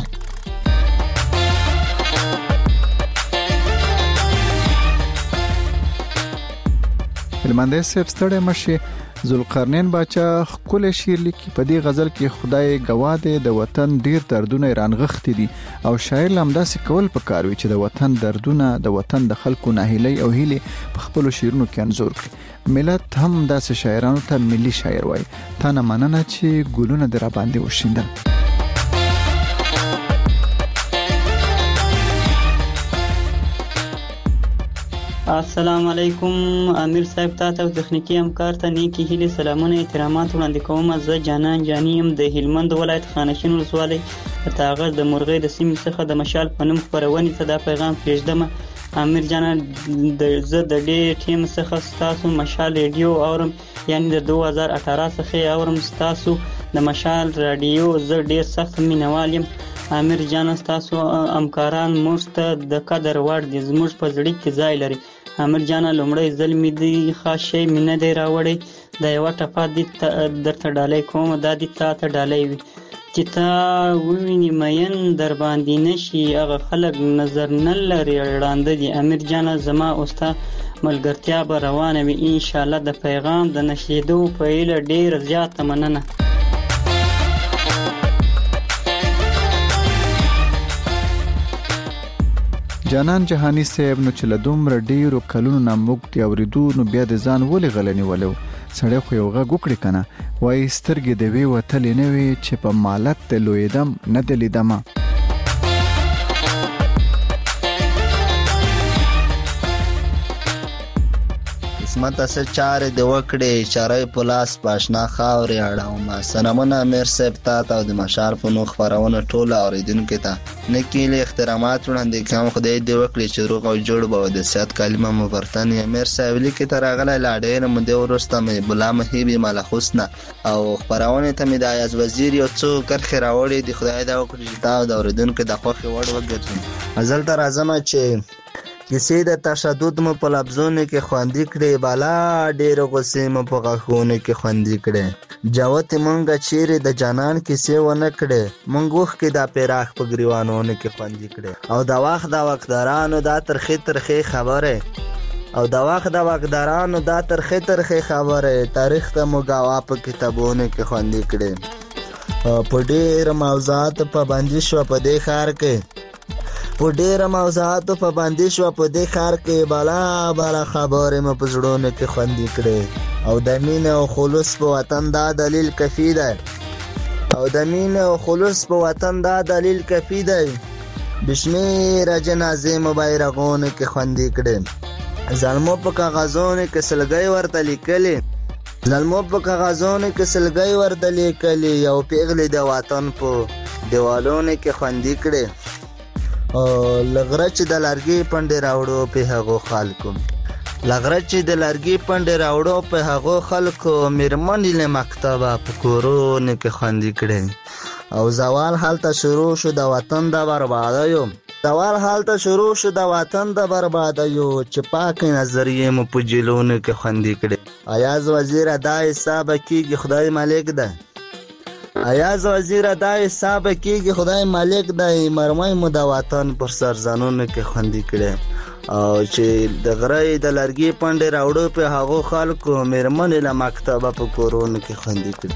هلمندی صاحب ستړی مشي. ذوالقرنین باچا خپل شعر لیکي په دې غزل کې خدای گواه دی د وطن ډیر دردونه رانغښتي دي او شاعر لمداسې کول پکاروي چې د وطن دردونه د وطن د خلکو ناهیلي او هیلې په خپل شعرونو کې انځور کړي. ملت هم داسې شاعرانو ته ملي شاعر وایي. تا نه مننه چې ګلونه در باندې وشیندل. السلام علیکم. امیر صاحب تاسو او تخنیکی همکار ته نیکی هیله سلامونه احترامات وړاندې کوم. زه جانان جانیم د هلمند ولایت خانشین ولسوالۍ په تاغر د مرغۍ د سیمې څخه د مشال په نوم خپرونې ته دا پیغام پرېږدم. امیر جان د زه د دې ټیم څخه ستاسو مشال ریډیو اورم، یعنی د دوه هزار اټھارہ څخه اورم ستاسو د مشال رادیو. زه ډیر سخت مینوال یم. امیر جان ستاسو همکاران موږ ته د قدر وړ دي، زموږ په زړه کې ځای لري. امیر جان لومړی ځل مې دی خاص شی مې نه دی راوړی. دا یوه ټپه دې درته ډالۍ کوم، دا دې تا ته ډالۍ وي چې تا وویني مین در باندې نشي، هغه خلک نظر نه لري ړانده دي. امیر جان زما اوستا ملګرتیا به روانه وي انشاءالله. د پیغام د نشریدو په هیله ډېره زیاته مننه. جانان جهانی صاحب نو چې له دومره ډیرو کلونو نه موږ دی اوریدو نو بیا د ځان ولې غلنی ولو سړی خو یو غږ وکړي کنه. وای سترګې د وی وتلې نه وي چې په مالت ته لویدم نه دلیدم. قسمت اسه چارې د وکړې چارې په لاس پاشنا خاورې اړوم. سلامونه امیر صاحب ته او د مشال په نو خبرونه ټول اوریدونکو ته نکیله احترامات وړاندې کوم. خدای دې وکړي چې روغ او جوړ به د صحت کلمه مبارتن. امیر صاحب لیکي تر غلې لاډې نه مده ورسته مې بلا مهيبي مال حسنه او خبرونه ته مې د ایاز وزیر یو څو کرخه راوړي. د خدای دا وکړي چې تا د اوریدونکو د خوخي وړ وګرځي. ازل تر اعظم چې کسی د تشدد مو په لفظونو کې خواندې کړې، بالا ډېر غصې مو په غاښونو کې خواندې کړې. جوت مونږ چیرې د جانان کیسې ونه کړې، مونږ وخ کې دا پیراخ په ګریوانونو کې خواندې کړې. او د وخت د وقدارانو دا ترخې ترخې خبره او د وخت د وقدارانو دا ترخې ترخې خبره تاریخ ته مو گاوا په کتابونو کې خواندې کړې. په ډېر موضوعات په باندې شو په دې ښار کې په ډېر موضوعات په باندې شو په دې ښار کې بالا بالا خبرې مې په زړونو کې خوندې کړې. او د مینې او خلوص په وطن دا دلیل کفي دی او د مینې او خلوص په وطن دا دلیل کفي دی. بشمیره جنازې مو بیرغونو کې خوندې کړې. ظلمو په کاغذونو کې سلګۍ ورته لیکلې ظلمو په کاغذونو کې سلګۍ ورته لیکلې. یو پیغلې د وطن په دیوالونو کې خوندې کړې. لغره چې د لرګي پنډې راوړو په هغو خلکو لغره چې د لرګي پنډې راوړو په هغو خلکو میرمنې له مکتبه په کورونو کې خوندې کړې. او زوال هلته شروع شو د وطن د بربادیو زوال هلته شروع شو د وطن د بربادیو چې پاکې نظریې مو په جیلونو کې خوندې کړې. ایاز وزیر دا حساب کېږي خدای مالک ده ایاز وزیر دا حساب کېږي خدای مالک دی. مرمۍ مو د وطن پر سرزنونو کې خوندې کړې. او چې د غره د لرګي پنډې راوړو په هغو خلکو میرمنې له مکتبه په کورونو کې خوندې کړې.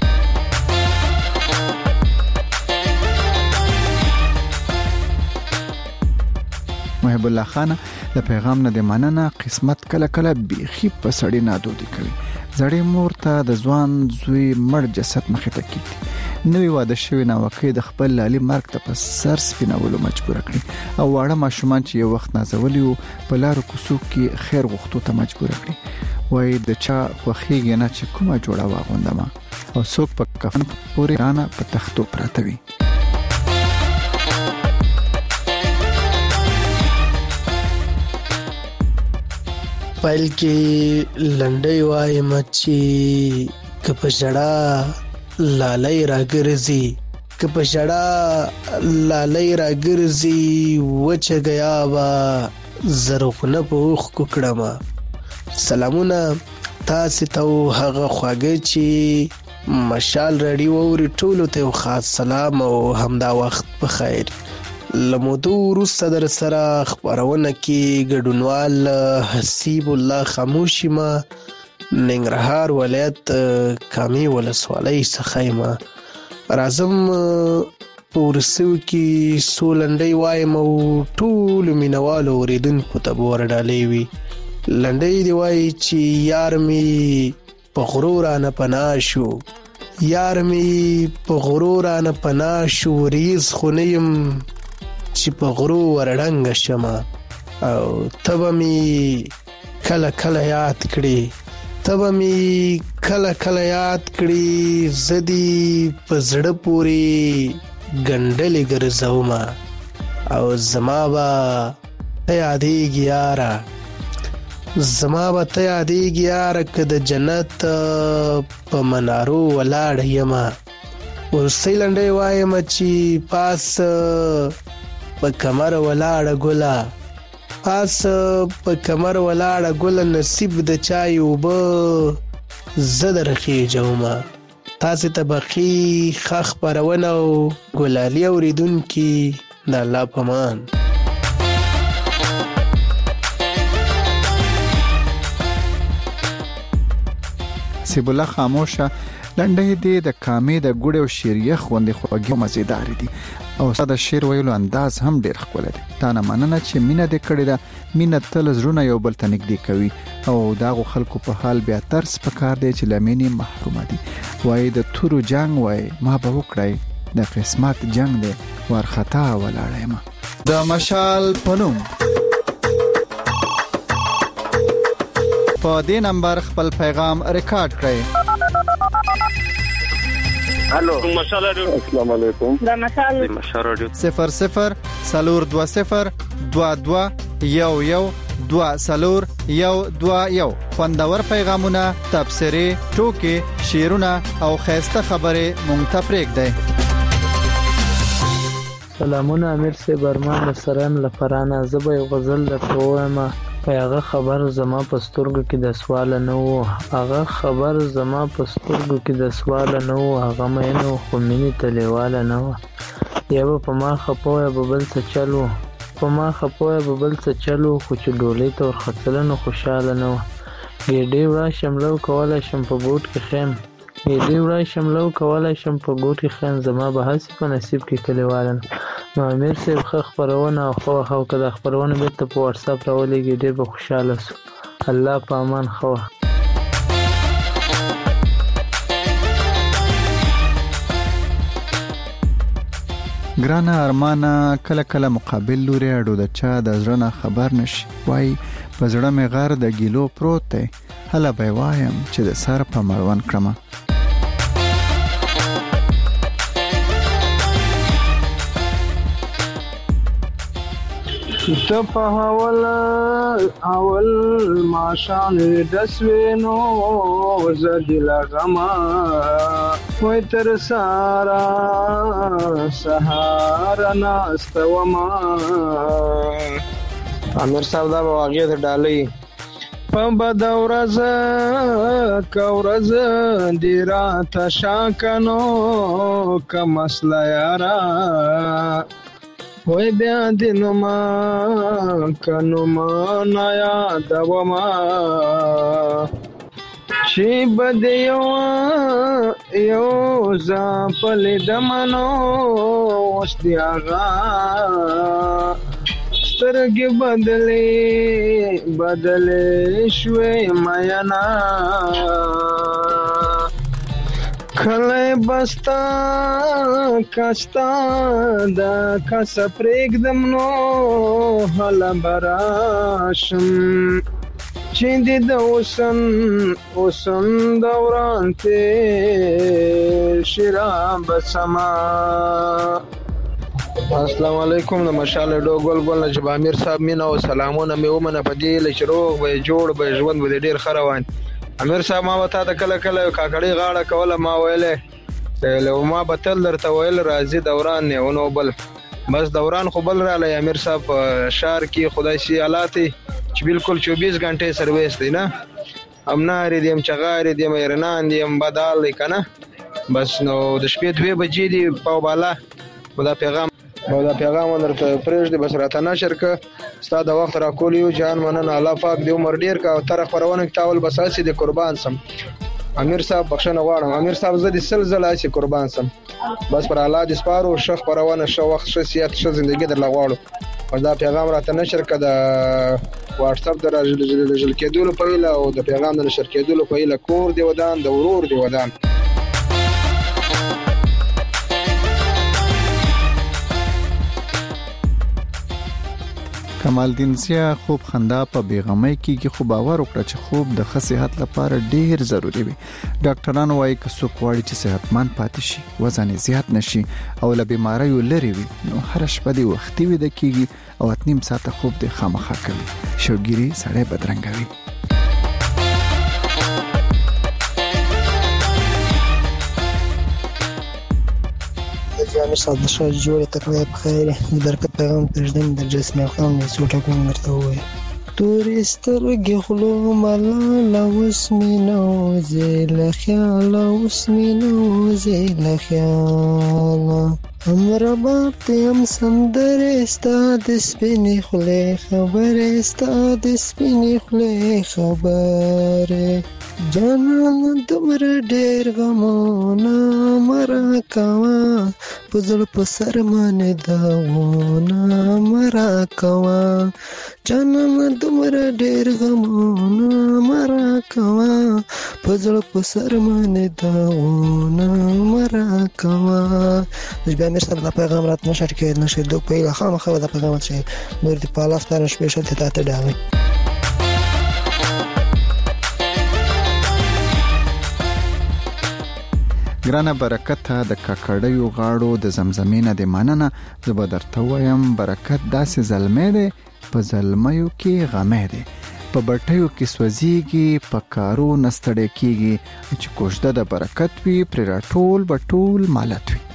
محب الله خان د پیغام نه د مننه. قسمت کله کله بیخي په سړی نادودي کوي. زړې مور ته د ځوان زوی مړ جسد مخې ته کیږي. نوې واده شوی ناوکۍ د خپل لالي مرګ ته په سر سپینولو مجبور کړي او واړه ماشومان چې یو وخت نازولي وو په لارو کوڅو کې خیر غوښتو ته مجبور کړي. وای د چا خوښیږي نه چې کومه جوړه واغوندمه او څوک په کفن پورې رانه په تختو پراته وي. پایل کې لنډۍ وایم چې که په ژړا لالۍ راګرځي که په ژړا لالۍ راګرځي وچه ګیابه زرغونه په اوښکو کړمه. سلامونه تاسې ته و هغه خواږه چې مشال راډیو اوري، ټولو ته یو خاص سلام او همدا وخت په خیر. له مودو وروسته در سره خپرونه کې ګډونوال حسیب الله خاموشي ما ننګرهار ولایت کامې ولسوالۍ څخه یم. راځم په وروستیو کې څو لنډۍ وایم او ټولو مینوالو اورېدونکو ته به ورډالۍ وي. لنډۍ دې وایي چې یار مې په غرو رانه پناه شو، یار مې په غرو رانه پناه شو، ریز خو نه یم چې په غرو ورډنګه شمه. او ته به مې کله کله یاد کړې، ته به مې کله کله یاد کړې، زه دې په زړه پورې ګنډلې ګرځومه. او زما به ته یادېږي یاره، زما به ته یادېږي یاره، که د جنت په منارو ولاړه یمه. وروستۍ لنډۍ وایم چې پاس په کمر ولاړه ګله، پاس په کمر ولاړه ګله، نصیب د چای اوبه زه در خېجومه. تاسې ته بخي ښه خپرونه او ګلالي اورېدونکي د الله په امان. حسیب الله خاموشه لنډۍ دې د کامې د ګوړې او شیریخ غوندې خوږې او مزېدارې دي او ستا د شعر ویلو انداز هم ډېر ښکلی دی. تا نه مننه چې مینه دې کړې ده. مینه تل زړونه یو بل ته نږدې کوي او د هغو خلکو په حال بیا ترس پکار دی چې له مینې محرومه دي. وایي د تورو جنګ وایي ما به وکړی، د قسمت جنګ دی وارخطا ولاړه یم. د مشال په نوم په دې نمبر خپل پیغام ریکارډ کړئ. الو مشال رادیو. السلام علیکم. د مشال مشال رادیو صفر صفر سلور دو صفر دو دو یو یو دو سلور یو دو یو. خوندور پیغامونه، تبصرې، ټوکې، شعرونه او خیسته خبرې مونږ ته پرېږدئ. سلامونه امیر سی برمان د سرایم لپرانه. زه به یو غزل درته ووایم. په هغه خبر زما په سترګو کې د سواله نه و، هغه خبر زما په سترګو کې د سواله نه و، هغه مینو خو مینې ته لیواله نه وه. یا به په ما خپه یا به بل څه چل و، په ما خپه یا به بل څه چل و، خو چې ډولۍ ته ورختله نو خوشحاله نه وه. ګېډۍ وړه شم لو کولی شم په ګوټ کې خیم، ګېډۍ وړه شم لو کولی شم په ګوټ کې خیم، زما به هسې په نصیب کې کلیواله نه. نو امیر صاحب ښه خپرونه او ښه وخت او که دا خپرونه بېرته په واتساپ راولېږي ډېر به خوشحاله سو. الله په امان. ښه وخت. ګرانه ارمانه کله کله مقابل لوري اډو د چا د زړه نه خبر نشي. وای په زړه مې غر د ګیلو پروت دی، هله به وایم چې د سر په مړوند کړمه. ته په اول اول ماشان دسوینو زدل غما وای تر سارا سهار ناستوما. امیر صاحب دا واقعي ته ډالۍ په بد ورځ کورز دی رات شاکنو کم مسله یارا وای بیا دینو ما کنو ما نایا دوما چی بد یو یو زاپل دمنو اوس دی آغا سترګې بدلې بدلې شوې مینا کله بستا کاستا دا کاس پرېږدم نو هله براشم چې دې د اوسن اوسن دوران تېر شرا بسما. السلام علیکم. د مشال ډو ګل ګل نجیب امیر صاحب مینا او سلامونه مې ومنه په دې لچ روغ به جوړ به ژوند به ډیر خروان. امیر صاحب ما وتا ته کله کله کاکړی غاړه کوله ما ویلې لو ما به تل درته ویل راځي دوران نه ونو بل بس دوران خو بل رالی امیر صاحب په ښار کې خدای سي حالات چې بالکل چوبیس غنټې سرویس دی نه امناري دي ام چغاري دي ام ایرنان دي ام بدال دی کنه بس نو د شپې دوه بجې دی په بالا دا پیغام دا پیغام درته پرېږدي بس راته نشر که ستا د وخت راکول یو جان مننه الله پاک دې عمر ډېر که او تر خپرونه کې تاول بس هسې د قربان سم امیر صاحب بخښنه غواړم امیر صاحب زه د سل ځله هسې قربان سم بس پر الله دې سپارو ښه خپرونه ښه وخت ښه صحت ښه زندګي درله غواړو بس دا پیغام راته نشر که د واټساپ د راژل کېدلو په هیله او د پیغام د نشر کېدلو په هیله کور دې ودان د ورور دې ودان. کمال الدین زیا خوب خندا په بیغمۍ کې خو باور وکړه چې خوب د ښه صحت لپاره ډیر ضروری وي. ډاکټرانو وايي که څوک غواړي چې صحتمند پاتې شي وزن زیات نشي او له بیماریو لري وي نو هر شپه دی وختي ویده کیږي او اتنیم ساعته خوب دی خامخا کوي. شوګيري سړی بدرنګوي. جامع صاحب د شاج جوړه تکلیف بخیر د برکت پیغام پرځدم د جسم خام نه څوټه کوم درته وای تورې سترګې خلو ملاله اوس مې نو زه له خیاله اوس مې نو زه له خیاله امر باب ته هم سندرې ستا د سپینې خولې خبرې ستا د سپینې خولې خبرې جانان دومره ډېر غمونه مه راکوه په زړه په سر باندې داغونه مه راکوه جانان دومره ډېر غمونه مه راکوه په زړه په سر باندې داغونه مه راکوه. بیا امیر صاحب دا پیغام راته نشر کېد نشر دوک په هیله خامخا دا پیغام چې نور دې په الله سپارم سپیشل ته تاته ډاغوي. ګرانه برکت د ککړیو غاړو د زمزمینه د مننه زه به درته وایم برکت داسې زلمی دی په زلمیو کې غمی دی په بټیو کې سوځيږي په کارو نستړی کیږي چې کوشده د برکت وي پر راټول بټول مالت وي.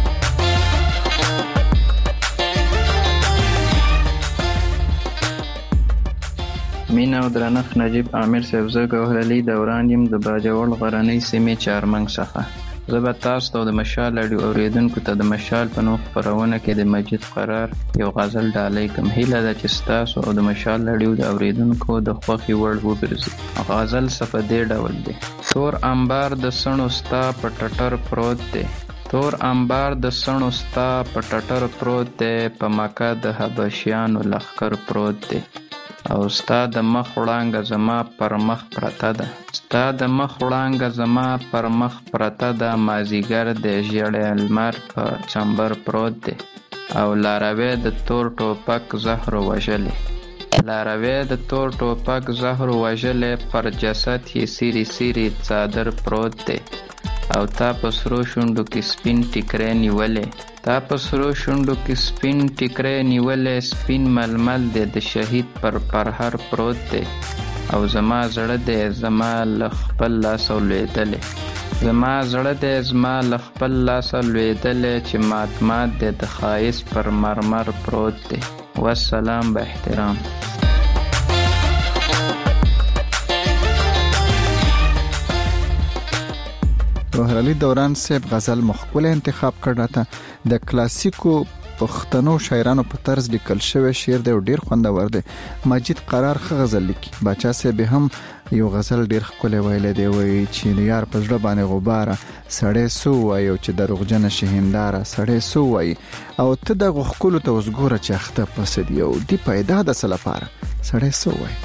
مینا او درنښت نجیب عامر صاحب زه ګوهر علي دوران یم د باجوړ غرنۍ سیمې چارمنګ څخه. زه به تاسو ته د مشال اډیو اوریدونکو ته د مشال په نوم خپرونه کې د مجید قرار یو غزل ډالۍ کوم. هیله ده چې ستاسو او د مشال اډیو د اوریدونکو د خوښې وړ وګرځي. غزل څه په دې ډول دی: تور انبار د سڼو ستا په ټټر پروت دی تور انبار د سڼو ستا په ټټر پروت دی په مکه د حبشیانو لښکر پروت دی او ستا د مخ وړانګه زما پر مخ پرته ده ستا د مخ وړانګه زما پر مخ پرته ده مازیګر د ژیړی لمر په چمبر پروت دی او لاروی د تور ټوپک زهر وژلې لاروی د تور ټوپک زهر وژلې پر جسد یې سیری سیری څادر پروت دی او تا په سرو شونډو کې سپین ټیکری نیولې تا په سرو شونډو کې سپین ټیکری نیولې سپین ململ دی د شهید پر پرهر پروت دی او زما زړه دی زما له خپل لاسه لوېدلی زما زړه دی زما له خپل لاسه لوېدلی چې مات مات دی د ښایست پر مرمر پروت دی. والسلام به احترام. ګوهر علي دوران صاحب غزل مخکوله انتخاب کړه د کلاسیکو پښتنو شاعرانو په طرز لیکل شوی شعر دی او ډیر خوندور دی. مجید قرار خ غزل لیکي. باچا صاحب هم یو غزل ډیر ښکلی ویلی دی وایي چې یار په زړه باندې غباره سړی سو وایي او چې دروغجنه شهینداره سړی سو وایي او ته دغه ښکلو ته اوس ګوره چې اخته پسه دی او دی پیدا د څه لپاره سړی سو وایي.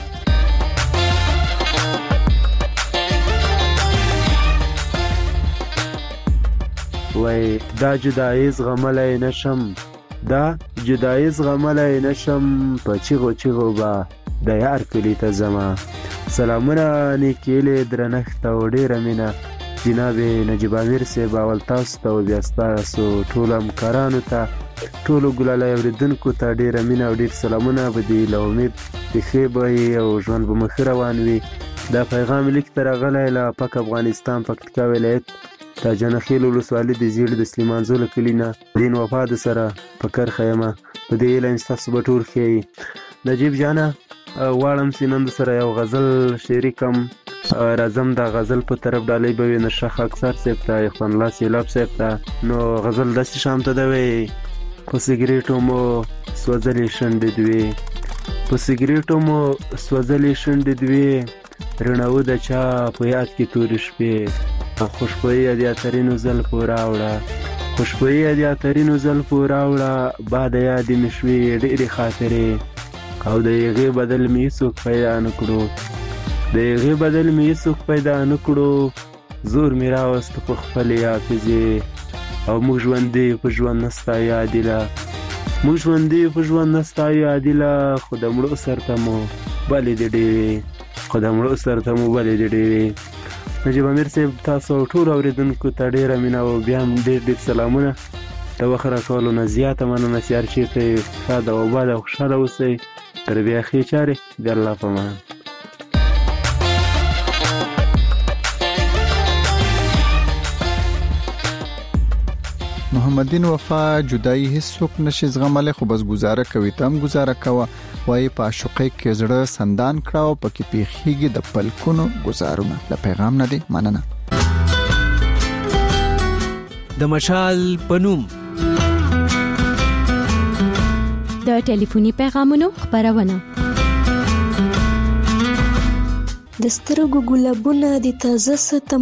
وای دا جدایي زغملای نشم دا جدایي زغملای نشم په چیغو چیغو با د یار کلی ته زما سلامونه نیکیلې درنښت او ډیره مینه جناب نجیب امیر صاحب اول تاسو ته بیا ستاسو ټول همکارانو ته ټولو ګلالای اوریدونکو ته ډیره مینه او ډیر سلامونه به دی له امید د ښې به او ژوند به مخ روان وي. دا پیغام لیک تر غلی له پاک افغانستان پکتیکا ولایت دا جنخیل ولسوالي د زیړ د سلیمان زو له کلي نه دین وفا د سره په کرښه یمه په دې هیله یم ستاسو به ټول ښه نجیب جانه غواړم چې نن سره یو غزل شریکم راځم دا غزل په طرف ډالۍ به وي نرشخ اکثر صاحب ته اخوان الله سیلاب صاحب ته نو غزل داسې شام ته ده وی په سګریټو مو سوځلې شونډې دوې په سګریټو مو سوځلې شونډې دوې رڼاو د چا په یاد کې تورې شپې خوشبویي د اترینو زلفو راوړه خوشبویي د اترینو زلفو راوړه باد یادې مې شوې ډېرې خاطرې او د هغې بدل مې هېڅوک پیدا نه کړو د هغې بدل مې هېڅوک پیدا نه کړو زور مې راوست په خپلې حافظې او موږ ژوندي په ژوند نستا یادیله موږ ژوندي په ژوند نستا یادیله خو د مړو سر ته مو بلې دې ډېرې خو د مړو سر ته مو بلې دې ډېرې نجیب امیر صاحب تاسو ټول اورېدونکو ته ډېره مینه او بیا هم ډېر ډېر سلامونه د وخت راکولو نه زیاته مننه چې هر چېرته یې ښاده او اباد او خوشحاله اوسئ تر بیا ښې چارې د الله په امان محمدین وفا جدائی هیڅوک نشي زغملی خو بس گزاره کوي تم گزاره کوه وای په عاشقۍ کې زړه سندان کړه او پکې پیخیږي د پلکونو گزارونه له پیغام نه دی مننه د مشال پنوم د ټلیفوني پیغامونو خبرونه د سترګو ګلابونه د تازه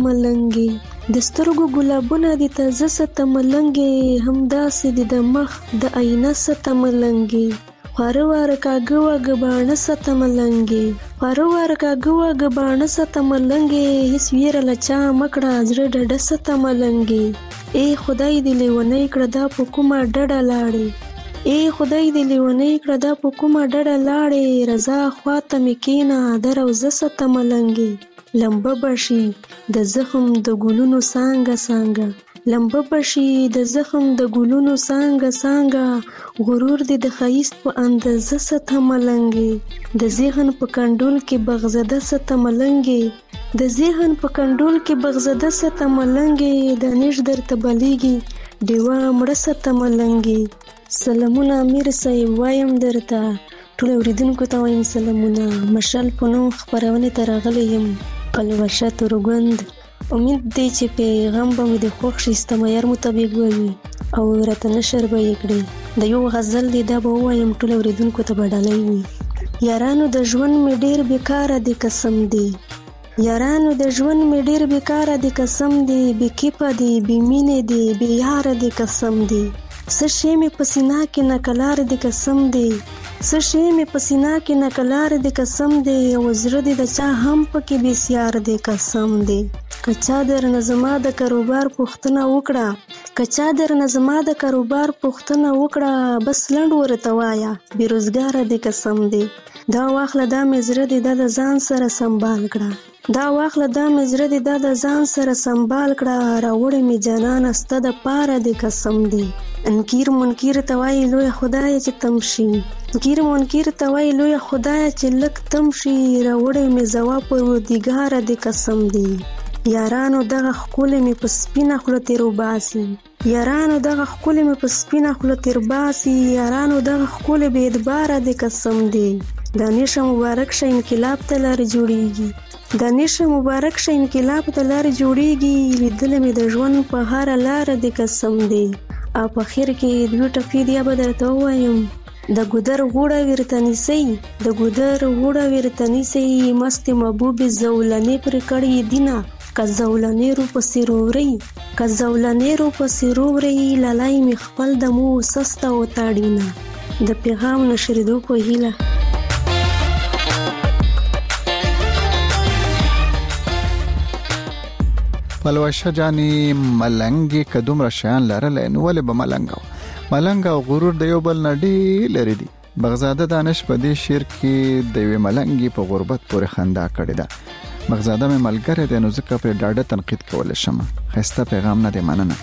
ستملنګي د سترګو ګلابونه د تازه ستملنګي همداسې د مخ د آینه ستملنګي خواره واره کاږه واږه باڼه ستملنګي خواره واره کاږه واږه باڼه ستملنګي هیڅ ویره له چا مه کړه زړه ډډه ستملنګي ای خدای دې لیونی کړه دا په کومه ډډه لاړې ای خدای دې لیونی کړه دا په کومه ډډه لاړې رضا خواته مې کېنه د روضه ستملنګي لمبه بشي د زخم د ګلونو څانګه څانګه لمبه بشي د زخم د ګلونو څانګه څانګه غرور دې د ښایست په اندازه ستملنګي د ذهن په کنډول کې بغزده ستملنګي د ذهن په کنډول کې بغزده ستملنګي د نش درته بلیږي ډیوه مړه ستملنګي سلامونه امیر صاحب وایم درته ټول اوریدونکو ته وایم سلامونه مشال په نوم خپرونې ته راغلی یم پلوشه تورګوند امید دی چې پیغام به مې د خوښ شي ستا معیار مطابق به وي او راته نشر به یې کړې د یو غزل دی دا به ووایم ټول اوریدونکو ته به ډالۍ وي یارانو د ژوند مې ډېر بېکاره دی قسم دی یارانو د ژوند مې ډېر بېکاره دی قسم دی بې کیفه دی بې مینې دی بې یاره دی قسم دی څه شی مې په سینه کې نکلار دی قسم دی څه شی مې په سینه کې نکلار دی قسم دی او زړه دی د چا هم پکې بسیار دی قسم دی که چا درنه زما د کاروبار پوښتنه وکړه که چا درنه زما د کاروبار پوښتنه وکړه بس لنډ ورته وایه بېروزګاره دی قسم دی دا واخله دا مې زړه دی دا د ځان سره سنبال کړه دا واخله دا مې زړه دی دا د ځان سره سنبال کړه راوړې مې جانانه ستا د پاره دی قسم دی انکیر منکیر ته وایي لویه خدایه چې تم شي انکیر منکیر ته وایي لویه خدایه چې لږ تم شي راوړې مې ځواب پروردګاره دی قسم دی یارانو دغه ښکلې مې په سپینه خوله تېر وباسي یارانو دغه ښکلې مې په سپینه خوله تېر باسي یارانو دغه ښکلې بې اعتباره دی قسم دی دا نیشه مبارک شه انقلاب ته لارې جوړیږي دا نیشه مبارک شه انقلاب ته لارې جوړیږي لیدلې مې د ژوند په هره لاره دی قسم دی او په خیر کې دوی ټپې دی به درته ووایم د ګودر غوړه ورته نیسئ د ګودر غوړه ورته نیسئ مستې محبوبې زولنې پرې کړې دینه که زولنې رو پسې روورئ که زولنې رو پسې روورئ لالی مې خپل د مو سسته وتاړینه د پیغام نشریدو په هیله پلوشه جانی ملنګي کدوم رشان لرل نو ولې به ملنګ ملنګ او غرور د یو بل نډي لري دي بغزاده دانش په دې شعر کې د وی ملنګي په غربت پورې خندا کړې ده بغزاده مې ملګری دی نو ځکه په ډاډه تنقید کول شم خسته پیغام نه دی مننه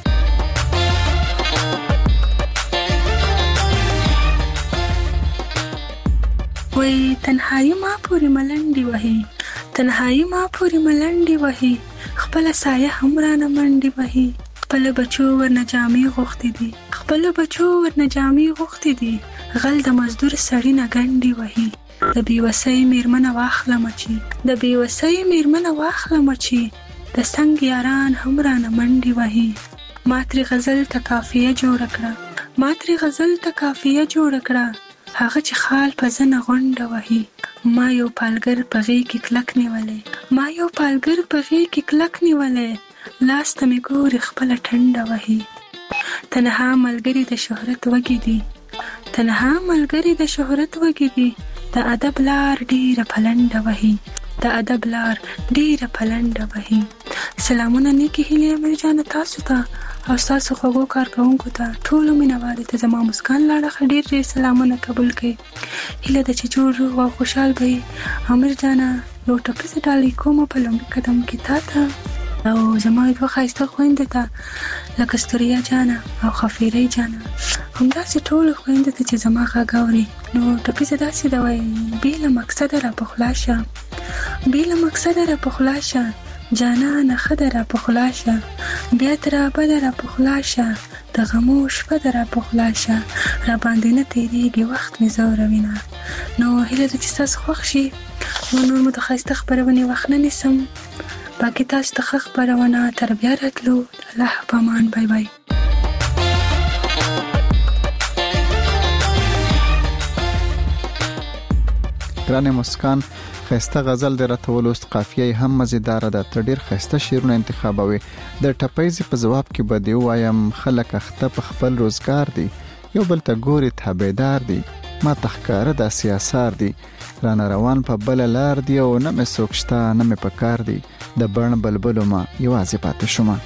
وای تنهایی ما پوری ملنډي وهي تنهایی ما پوری ملنډي وهي خپل سایه هم رانه منډې وهي خپل بچو ورنه جامې غوښتې دي خپل بچو ورنه جامې غوښتې دي غل د مزدور سړي نه ګنډې وهي د بېوسۍ میرمنه واخلمه چې د بېوسۍ میرمنه واخلمه چې د څنګ یاران هم رانه منډې وهي ما ترې غزل ته کافیه جوړه کړه ما ترې غزل ته کافیه جوړه کړه هغه چې خال په زنه غونډه وهي ما یو پالګر په غېږ کې کلک نیولی ما یو پالګر په غېږ کې کلک نیولی لاس ته مې ګوري خپله ټنډه وهي تنها ملګري د شهرت وږي دي تنها ملګري د شهرت وږي دي د ادب لار ډیره پلنډه وهي د ادب لار ډیره پلنډه وهي سلامونه نیکې هیلې امیر جانه تاسو ته او ستاسو خوږو کارکوونکو ته ټولو مینوالو ته زما مسکان لاړه ډېر ډېر سلامونه قبول کړئ هیله ده چې جوړ روغ او خوشحال به یې امیر جانه یو ټپیزه ډالۍ کومه په لومړي قدم کې تا ته او زما دوه ښایسته خویندې ته لکه ستوریا جانه او خفیرۍ جانه همداسې ټولو خویندو ته چې زما غږ اوري نو ټپیزه داسې ده وایي بې له مقصده راپخلا شه بې له مقصده راپخلا شه جانانه ښه ده راپخلا شه بیا تر ابده راپخلا شه د غمو شپه ده راپخلا شه راباندې نه تېرېږي وخت مې ځوروینه نو هیله ده چې ستاسو خوښ شي نو نور مو د ښایسته خپرونې وخت نه نیسم باقي تاسو ته ښه خپرونه تر بیا راتلو الله په امان بای بای ګرانې مسکان ښایسته غزل د راته ولوست قافیه هم مزیداره ده ته ډېر ښایسته شعرونه انتخابوي د ټپیزې په ځواب کې به دې ووایم خلک اخته په خپل روزګار دي یو بل ته ګوري تابعدار دي ما ته ښکاره داسې اثار دي رانه روان په بله لار دي او نه مې څوک شته نه مې په کار دي د بڼ بلبلو ما یوازې پاتې شومه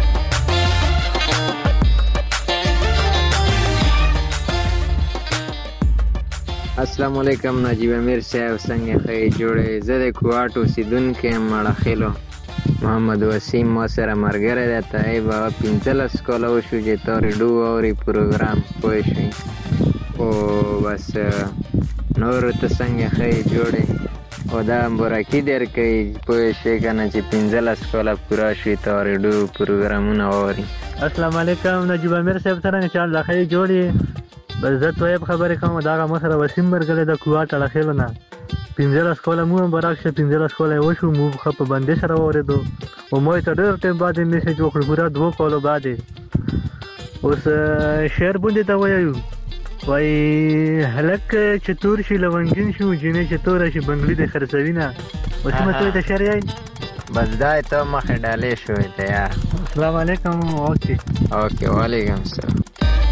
السلام علیکم نجیب امیر صاحب څنګه ښه جوړې زه د کوټ اوسیدونکی یم مړخیلو محمد وسیم ما سره ملګری دی ته به پنځلس کاله وشو چې تا ریډیو اوري پروګرام پوه شوې او بس نور ته څنګه ښه جوړې او دا مبارکي درکوي پوه شوې که نه چې پنځلس کاله پوره شوي تا ریډیو پروګرامونه اوري السلام علیکم نجیب امیر صاحب سره انشاءالله ښه جوړې بس زه تویب خبرې کوم دغه ما سره وسیم ملګری د کوټ اړخیلو نه پنځلس کاله مو هم برعکس پنځلس کاله یې وشو مو ښه په بندۍ سره واورېدو او ما یې ته ډېر ټایم بعد یې میسیج وکړو پوره دوه کالو بعد یې اوس شعر بوندې ته وایو وایي هلک چې تور شي لونګین شي جینۍ چې توره شي بنګلي دې خرڅوي نه وسیمه ته ته شعر یې بس دا یې ته مخې ډالۍ شوې ته یار السلام علیکم اوکې اوکې وعلیکم السلام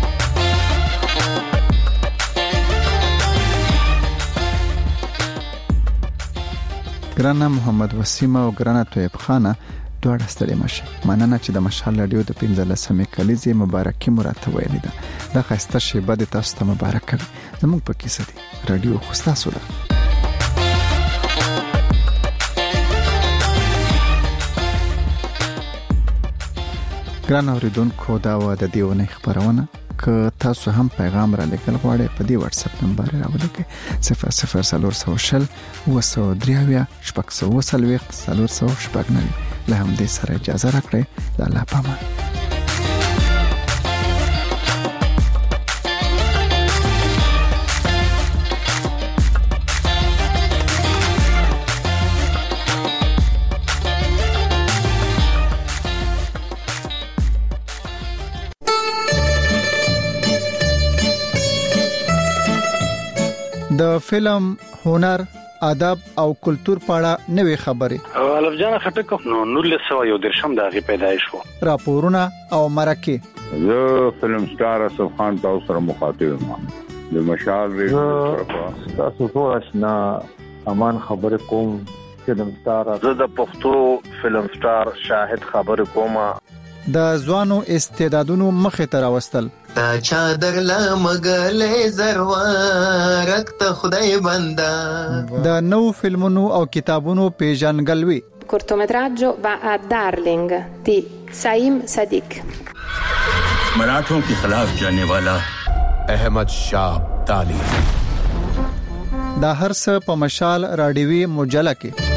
ګرانه محمد وسیم او ګرانه طیب خانه دواړه ستړي مشه مننه چې د مشال رادیو د پنځلسمې کلیزې مبارکي مراته ویلې ده دا ښایسته شیبه د تاسو ته مبارک وي زموږ په کیسه دی رادیو خو ستاسو ده ګران اوریدونکو دا و د دې ونې خبرونه که تاسو هم پیغام را لیکل غواړئ په دې واتس اپ نمبر راولیکئ صفر صفر څلور سوه شل اووه سوه درې اویا شپږ سوه اووه څلوېښت څلور سوه شپږ نوي له همدې سره اجازه راکړئ د الله په امان د فلم هنر ادب او کلچر په اړه نوې خبرې الف جان خټک نو نولس سوه یو درشم دغه پیدایش وو راپورونه او مرکه زه فلم سٹار اسف خان تاسو سره مخاطب یم د مشال ریډیو تاسو ټول آشنا امان خبر کوم فلم سٹار زه د پښتو فلم سٹار شاهد خبر کوم د ځوانو استعدادونو مخې ته راوستل تا چادر لمغلې زروارک ته خدای بندا د نو فلمونو او کتابونو پیژنګلوي cortometraggio va a Darling di Saim Sadiq मराठों के खिलाफ जाने वाला अहमद शाह ताली دا هر څه په مشال راډیوي مجله کې